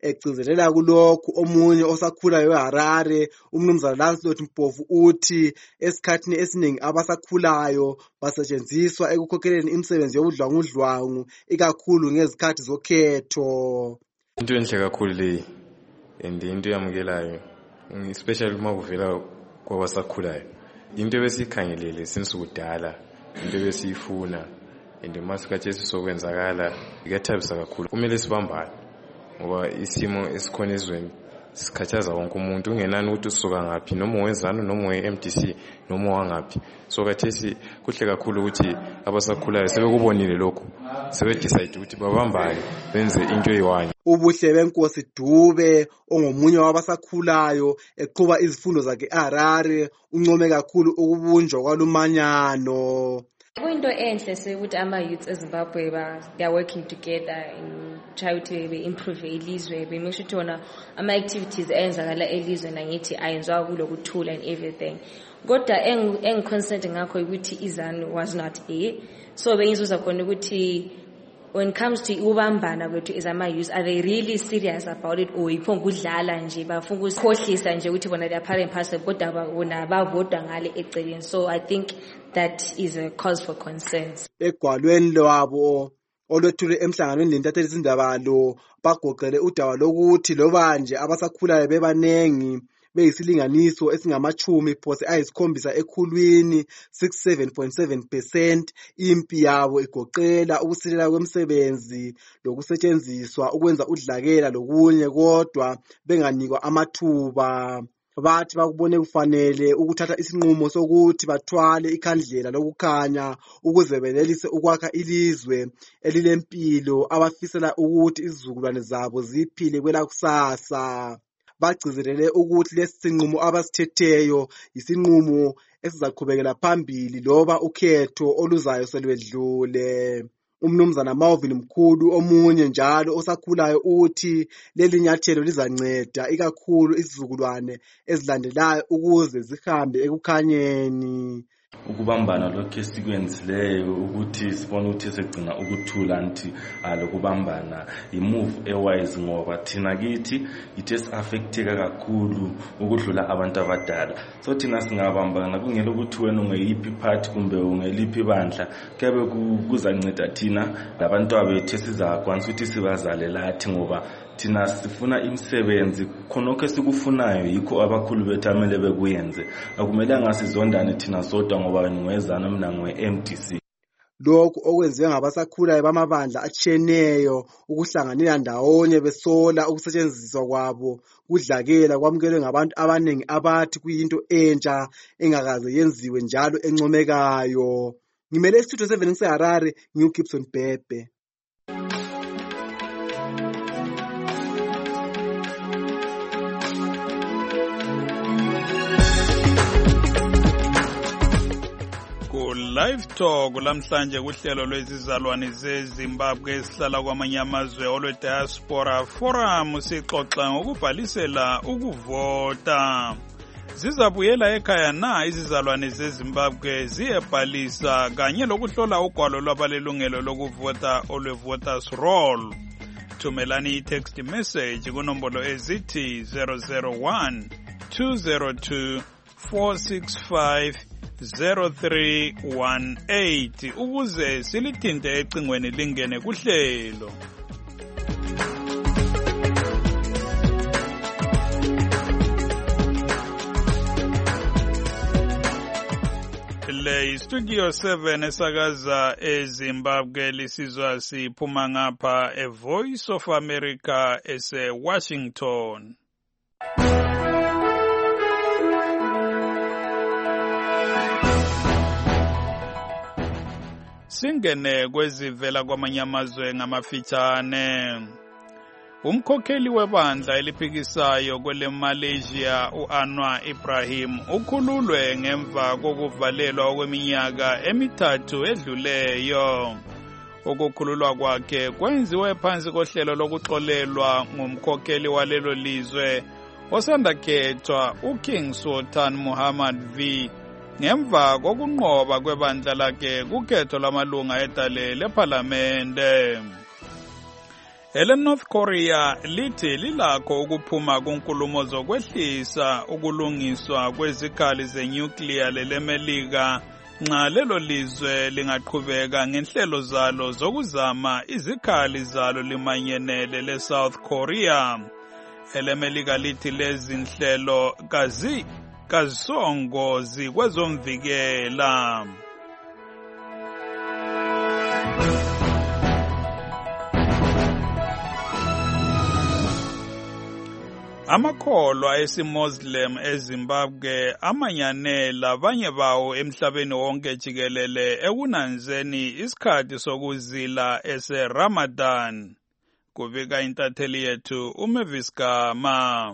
egcizelela kulokhu omunye osakhulayo weHarare umnumzana Lancelot Mpofu uthi esikhathini esiningi abasakhulayo basetshenziswa ekukhokheleni imisebenzi yobudlwangudlwangu ikakhulu ngezikhathi zokhetho. Into enhle kakhulu leyi and into yamukelayo especially uma kuvela kwabasakhulayo. Into ebesikhangelele since kudala, into ebesiyifuna and masikhathi esisokwenzakala ikathabisa kakhulu. Kumele sibambane ngoba isimo esikhona ezweni sikhathaza wonke umuntu ungenani ukuthi usuka ngaphi noma wenzana noma we-M D C noma wangaphi. So kathesi kuhle kakhulu ukuthi abasakhulayo sebekubonile lokho sebedecide ukuthi babambane benze into eyiwanye. Ubuhle benkosi Dube ongomunye wabasakhulayo eqhuba izifundo zakhe eHarare uncome kakhulu ukubunjwa kwalumanyano. Kuyinto enhle sekuthi ama-youths eZimbabwe they are working together in try to improve ilizwe, be-make sure ukuthi ama-activities enzakala elizweni angithi ayenziwa kulokuthula and everything. Kodwa engiconcerned ngakho ukuthi iZANU was not here, so bengizuza khona ukuthi when it comes to ubambana kwethu as ama-youth, are they really serious about it or iphonga ukudlala nje bafuna ukukhohlisa nje ukuthi bona they are part and parcel kodwa bona bavota ngale eceleni. So I think that is a cause for concerns. Egwalweni lwabo olwethule emhlanganweni lentatheli izindaba lo bagoqele udaba lokuthi loba nje abasakhulayo bebanengi beyisilinganiso esingamachumi phose ayisikhombisa ekhulwini sixty-seven point seven percent impi yabo igoqela ukusilela kwemisebenzi lokusetshenziswa ukwenza udlakela lokunye kodwa benganikwa amathuba. Bathi bakubone kufanele ukuthatha isinqumo sokuthi bathwale ikhandlela lokukhanya ukuze benelise ukwakha ilizwe elilempilo abafisela ukuthi izizukulwane zabo ziphile kwela kusasa. Bagcizelele ukuthi lesi sinqumo abasithetheyo isinqumo esizaqhubekela phambili loba ukhetho oluzayo selwedlule. Umnumzana Marvin Mkhulu omunye njalo osakhulayo uthi leli nyathelo lizanceda ikakhulu izizukulwane ezilandelayo ukuze zihambe ekukhanyeni. Ukubambana lokho esikwenzileyo ukuthi sibone ukuthi segcina ukuthula anti lokubambana imove ewise ngoba thina kithi it is affecteka kakhulu ukudlula abantu abadala. So thina singabambana kungela ukuthi wena ungeyiphi part kumbe ungeliphi bandla kebe kuzanceda thina labantu abethu sizakwanisa ukuthi sibazale lathi ngoba thina sifuna imisebenzi khonokho esikufunayo yikho abakhulu bethu amele bekuyenze. Akumelanga sizondane thina sodwa ngoba ngwezana mina ngwe-M D C. Lokhu okwenziwe ngabasakhulayo bamabandla atshiyeneyo ukuhlanganela ndawonye besola ukusetshenziswa kwabo kudlakela kwamukelwe ngabantu abaningi abathi kuyinto entsha engakaze yenziwe njalo encomekayo. Ngimele isitudio seven ngiseHarare ngiuGibson Bhebhe. Live Talk lamhlanje kuhlelo lwezizalwane zeZimbabwe esihlala kwamanye amazwe olwe Diaspora Forum sixoxa ngokubhalisela ukuvota. Zizabuyela ekhaya na izizalwane zeZimbabwe ziyebhalisa kanye lokuhlola ugwalo lwabalelungelo lokuvota olwe voters roll. Thumelani i-text message kunombolo ezithi zero zero one two zero two four six five zero three one eight ukuze silithinte ecingweni lingene kuhlelo. Le Studio seven esakaza eZimbabwe lisizwa siphuma ngapha e Voice of America ese Washington. Singene kwezivela kwamanye amazwe ngamafitshane. Umkhokheli webandla eliphikisayo kwele Malaysia uAnwar Ibrahim ukhululwe ngemva kokuvalelwa kweminyaka emithathu edluleyo. Ukukhululwa kwakhe kwenziwe phansi kohlelo lokuxolelwa ngumkhokheli walelo lizwe osanda khethwa uKing Sultan Muhammad V ngemva kokunqoba kwebandla lakhe kukhetho lamalunga edale leParlamente. ele North Korea lithi lilakho ukuphuma kunkulumo zokwehlisa ukulungiswa kwezikhali zenuclear lelemelika nxa lelo lizwe lingaqhubeka ngenhlelo zalo zokuzama izikhali zalo limanyenele le South Korea. Elemelika lithi lezi nhlelo kazi kazongozi kwezomvikela. Amakholwa esiMuslim eZimbabwe amanyanela abanye bawo emhlabeni wonke jikelele ekunanzeni isikhathi sokuzila ese-Ramadan. Kubika intatheli yethu uMavis Gama.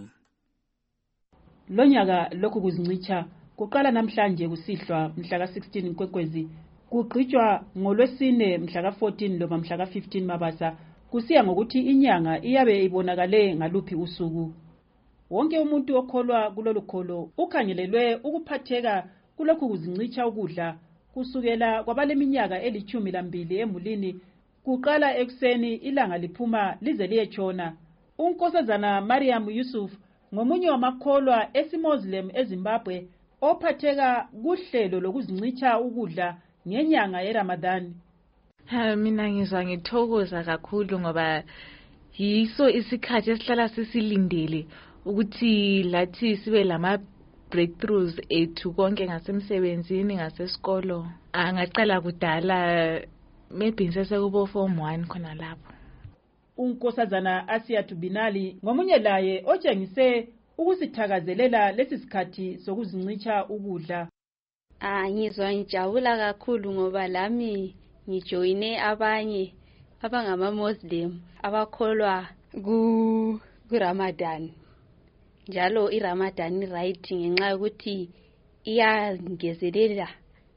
Lonyaka lokhu kuzincicha kuqala namhlanje kusihlwa mhla ka sixteen Nkwekwezi kugqitshwa ngolwesine mhla ka fourteen loba mhla ka fifteen Mabasa kusiya ngokuthi inyanga iyabe ibonakale ngaluphi usuku. Wonke umuntu okholwa kulolu kholo ukhangelelwe ukuphatheka kulokhu kuzincicha ukudla kusukela kwabaleminyaka elithumi lambili emulini kuqala ekseni ilanga liphuma lize liyetshona. Unkosazana Mariam Yusuf ngomunye wamakholwa esiMuslim eZimbabwe ophatheka kuhlelo lokuzincicha ukudla ngenyanga yeRamadan. Ha mina ngizwa ngithokoza kakhulu ngoba yiso isikhathi esihlala sisilindele ukuthi lathi sibe lama breakthroughs ethu konke ngasemsebenzini ngasesikolo. Angaqala kudala maybe sesekubo form one khona lapho. Unkosazana Asiya Tubinali ngomunye laye otshengise ukusithakazelela lesi sikhathi sokuzincicha ukudla. Ah ngizwa ngijabula kakhulu ngoba lami ngijoine abanye abangama Muslim abakholwa ku Ramadan. Njalo iRamadan right ngenxa ukuthi iyangezelela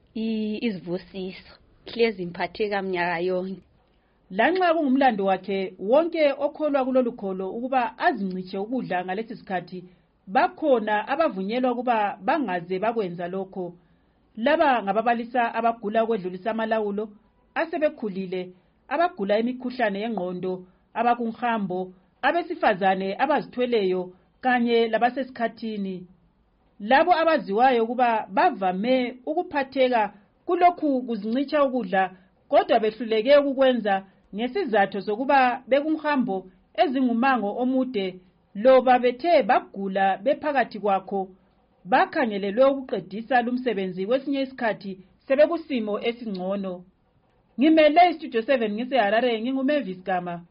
izivusiso hlezi mphatheka mnyaka yonke. Lanxa kungumlando wakhe wonke okholwa kulolu kholo ukuba azinciche ukudla ngalesi sikhathi bakhona abavunyelwa ukuba bangaze bakwenza lokho. Laba ngababalisa abagula kwedlulisa amalawulo asebekhulile abagula imikhuhlane yengqondo abakunhambo abesifazane abazithweleyo kanye labasesikhathini. Labo abaziwayo kuba bavame ukuphatheka kulokhu kuzincicha ukudla kodwa behluleke ukukwenza ngesizathu sokuba bekunhambo ezingumango omude loba bethe bagula bephakathi kwakho bakhangelelwe ukuqedisa lumsebenzi kwesinye isikhathi sebekusimo esingcono. Ngimele iStudio seven ngiseHarare nginguMavis Gama.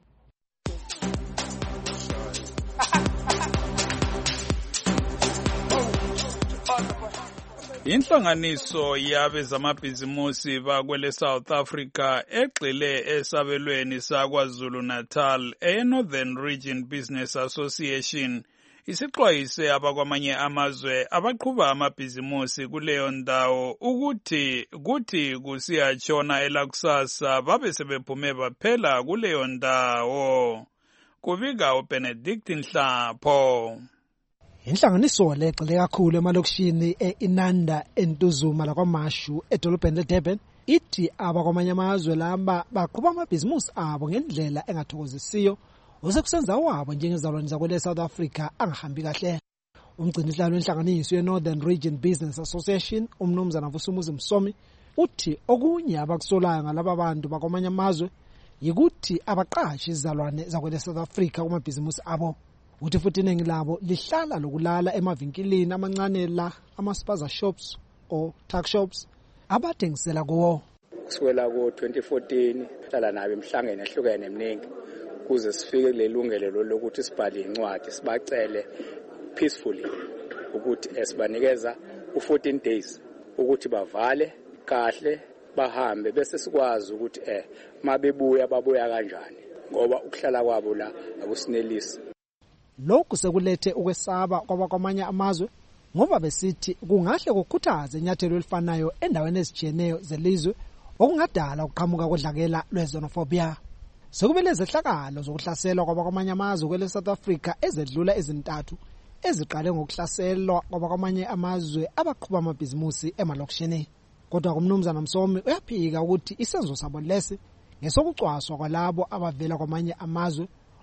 Inhlanganiso yabezamabhizimusi bakwele South Africa egxile esabelweni saKwaZulu Natal e-Northern Region Business Association isixwayise abakwamanye amazwe abaqhuba amabhizimusi kuleyo ndawo ukuthi kuthi kusiyatshona elakusasa babe sebephume baphela kuleyo ndawo. Kubika uBenedict Nhlapho. Inhlanganiso legxile kakhulu emalokishini eInanda eNtuzuma lakwaMashu edolobheni leDurban ithi abakwamanye amazwe laba baqhuba amabhizimusi abo ngendlela engathokozisiyo osekusenza wabo njengezalwane zakwele South Africa angahambi kahle. Umgcinisihlalo wenhlanganiso ye-Northern Region Business Association umnumzana Vusumuzi Msomi uthi okunye abakusolayo ngalaba bantu bakwamanye amazwe yikuthi abaqashi izalwane zakwele South Africa kumabhizimusi abo. Uthi futhi iningi labo lihlala lokulala emavinkilini amancane la ama-spaza shops or tuck shops abathengisela kuwo. Kusukela ku twenty fourteen hlala nabo emhlangene ehlukene eminingi kuze sifike lelungelo lokuthi sibhale incwadi sibacele peacefully ukuthi esibanikeza u fourteen days ukuthi bavale kahle bahambe bese sikwazi ukuthi eh mabebuya babuya kanjani ngoba ukuhlala kwabo la akusinelisi. Lokhu sekulethe ukwesaba kwabakwamanye amazwe ngoba besithi kungahle kukhuthaze inyathelo elifanayo endaweni ezijiyeneyo zelizwe okungadala ukuqhamuka kodlakela lwezonofobia. Sekubele zehlakalo zokuhlaselwa kwabakwamanye amazwe kwele South Africa ezedlula ezintathu eziqale ngokuhlaselwa kwabakwamanye amazwe abaqhuba amabhizimusi emalokishini. Kodwa kumnumzana Msomi uyaphika ukuthi isenzo sabo lesi ngesokucwaswa kwalabo abavela kwamanye amazwe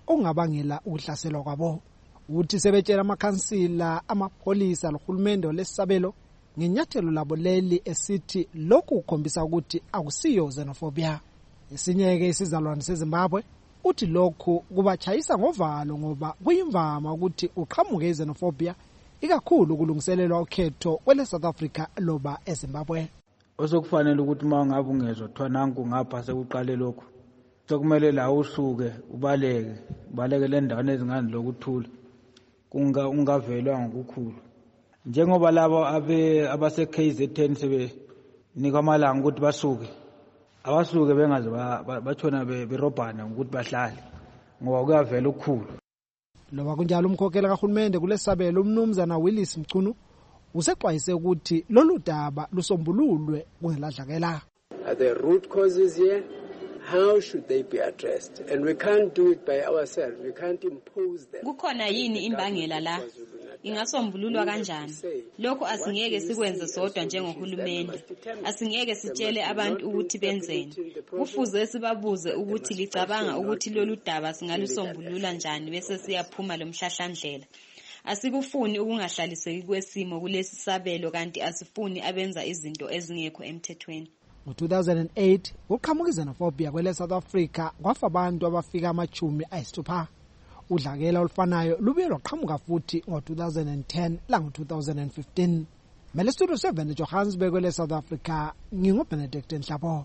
ongabangela ukuhlaselwa kwabo. Uthi sebetshela amakhansila, amapholisa lohulumende lesabelo ngenyathelo labo leli esithi lokhu ukhombisa ukuthi akusiyo xenophobia. Esinye ke isizalwane seZimbabwe uthi lokhu kubachayisa ngovalo ngoba kuyimvama ukuthi uqhamuke xenophobia ikakhulu kulungiselelwa ukhetho kwele South Africa loba eZimbabwe. Osokufanele ukuthi mangabe ungezwe kuthiwa nanku ngapha sekuqale lokho sokumele la usuke ubaleke ubaleke le ndawo ezingani lokuthula kunga ungavelwa ngokukhulu njengoba labo abe abase K Z N sebe nika amalanga ukuthi basuke abasuke bengaze batshona berobhana ukuthi bahlale ngoba kuyavela ukukhulu. Loba kunjalo umkhokheli kahulumende kulesabelo umnumzana Willis Mchunu usexwayise ukuthi lolu daba lusombululwe kungeladlakela. The root causes here, how should they be addressed? And we can't do it by ourselves. We can't impose them. Kukhona yini imbangela la? Ingasombululwa kanjani? Lokho asingeke sikwenze sodwa njengohulumende. Asingeke sitshele abantu ukuthi benzeni. Kufuze sibabuze ukuthi licabanga ukuthi lolu daba singalusombulula njani bese siyaphuma lomhlahlandlela. Asikufuni ukungahlaliseki kwesimo kulesi sabelo kanti asifuni abenza izinto ezingekho emthethweni. Ngo-two thousand eight ukuqhamuka xenophobia kwele South Africa kwafa abantu abafika amachumi ayisithupha. Udlakela olufanayo lubuye lwaqhamuka futhi ngo-two thousand ten lango-two thousand fifteen. Mele Studio seven eJohannesburg kwele South Africa nginguBenedict Nhlabo.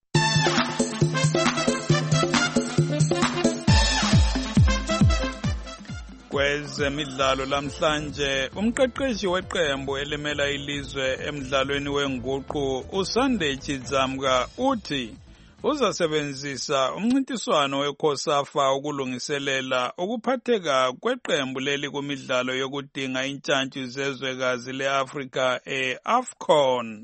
Kwezemidlalo lamhlanje umqeqeshi weqembu elimela ilizwe emidlalweni wenguqu uSunday Chidzamga uthi uzasebenzisa umncintiswano weCOSAFA ukulungiselela ukuphatheka kweqembu leli kumidlalo yokudinga intshantshi zezwekazi leAfrika eAfcon.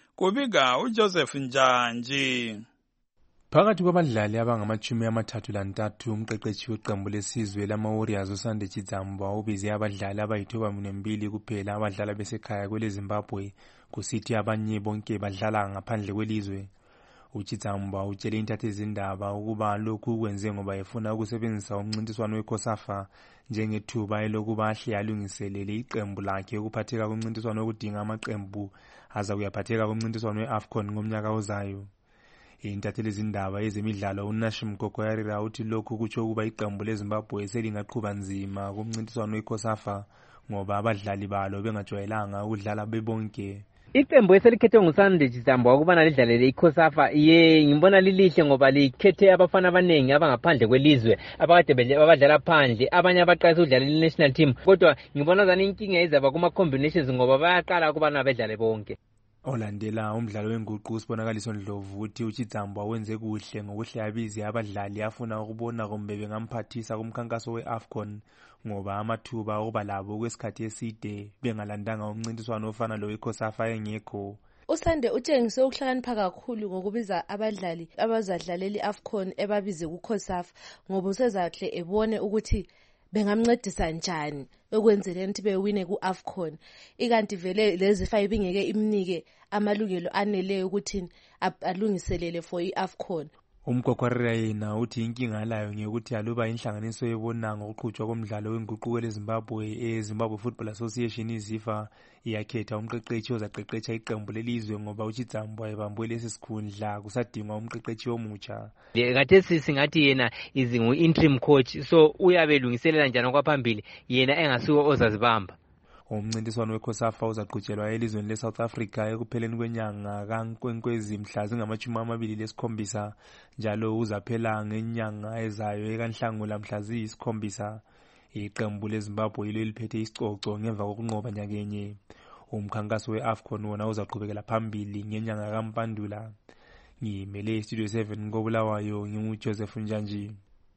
Kubika uJoseph Njanji. Phakathi kwabadlali abangamachumi amathathu lantathu umqeqeshi weqembu lesizwe lama-Warriors uSunday Chidzamga ubize abadlali abayithoba mbili kuphela abadlala besekhaya kwele Zimbabwe kusithi abanye bonke badlala ngaphandle kwelizwe. uChidzamga utshele intathezindaba ukuba lokhu kwenze ngoba efuna ukusebenzisa umncintiswano weCOSAFA njengethuba elokuba ahle alungiselele iqembu lakhe ukuphatheka kumncintiswano wokudinga amaqembu aza kuyaphatheka kumncintiswano weAfcon ngomnyaka ozayo. Intathelezindaba yezemidlalo uNashim Kokoyarira uthi lokhu kutsho ukuba iqembu leZimbabwe selingaqhuba nzima kumncintiswano weCOSAFA ngoba abadlali balo bengajwayelanga ukudlala bebonke. Iqembu eselikhethwe nguSunday Chidzamga ukubana lidlalele iCOSAFA ye ngibona lilihle ngoba likhethe abafana abanengi abangaphandle kwelizwe abakade abadlala phandle abanye abaqalisa ukudlalela i-national team kodwa ngibona zani inkinga izaba kuma combinations ngoba bayaqala ukubana bedlale bonke. Olandela umdlalo wenguqu usibonakaliso Ndlovu uthi uChidzamga wenze kuhle ngokuhle abize abadlali afuna ukubona kumbe bengamphathisa kumkhankaso weAfcon ngoba amathuba okuba labo kwesikhathi eside bengalandanga umncintiswano ofana lo weCOSAFA engekho. uSunday utshengise ukuhlakanipha kakhulu ngokubiza abadlali abazadlalela iAfcon ebabize kuCOSAFA ngoba usezahle ebone ukuthi bengamncedisa njani ekwenzeleni ukuthi bewine kuAfcon. Ikanti vele lezi five ingeke imnike amalungelo aneleyo ukuthi alungiselele for iAfcon. Umkokorera yena uthi inkinga layo ngekuthi aluba inhlanganiso yebona ngokuqhutshwa komdlalo wenguquko leZimbabwe eZimbabwe Football Association iZIFA iyakhetha umqeqeshi ozaqeqesha iqembu lelizwe ngoba uChidzamga ebambwe lesi sikhundla kusadingwa umqeqeshi omutsha. Ngathi singathi yena izingu interim coach so uyabelungiselela njani kwaphambili yena engasiwo ozazibamba. Umncintiswano weCOSAFA uzaqhutshelwa elizweni leSouth Africa ekupheleni kwenyanga kaNkwenkwezi mhla zingamachumi amabili lesikhombisa njalo uzaphela ngenyanga ezayo ekanhlangula mhla ziyisikhombisa. Iqembu leZimbabwe yilo eliphethe isicoco ngemva kokunqoba nyakenye. Umkhankaso weAfcon wona uzaqhubekela phambili ngenyanga kaMpandula. Ngimele Studio seven koBulawayo nginguJoseph Njanji.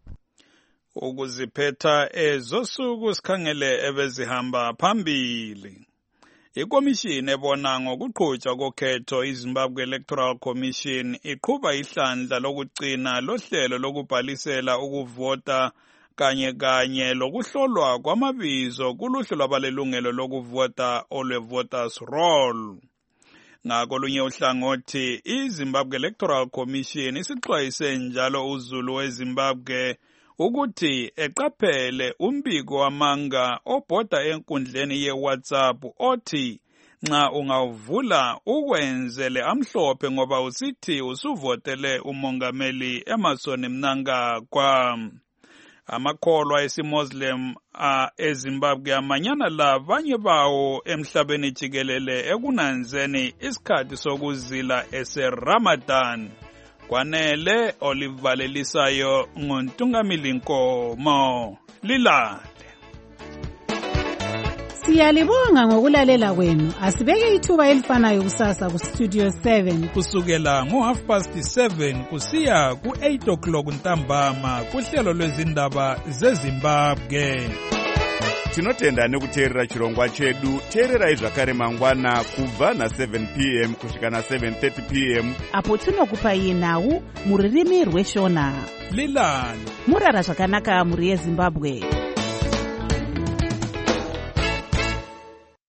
Ukuziphetha ezosuku sikhangele ebezihamba phambili. Ikomishini ebona ngokuqhutshwa kokhetho iZimbabwe Electoral Commission iqhuba ihlandla lokugcina lohlelo lokubhalisela ukuvota kanye kanye lokuhlolwa kwamabizo kuluhlu lwabalelungelo lokuvota olwe-voters roll. Ngakolunye uhlangothi iZimbabwe Electoral Commission isixwayise njalo uzulu weZimbabwe ukuthi eqaphele umbiko wamanga obhoda enkundleni ye-WhatsApp othi nxa ungavula ukwenzele amhlophe ngoba usithi usuvotele umongameli Emmerson Mnangagwa. Amakholwa esiMuslim a eZimbabwe amanyana labanye bawo emhlabeni jikelele ekunanzeni isikhathi sokuzila eseRamadan. Kwanele olivalelisayo ngontungamili Nkomo Lilande. Siyalibonga ngokulalela kwenu. Asibeke ithuba elifanayo kusasa ku Studio seven kusukela ngo half past seven kusiya ku eight o'clock ntambama kuhlelo lwezindaba zeZimbabwe. Tinotenda nekuteerera chirongwa chedu. Teererai zvakare mangwana kubva na seven p m kusvika na seven thirty p m apo tinokupai nhau muririmi rweshona. Lilande murara zvakanaka muri yeZimbabwe.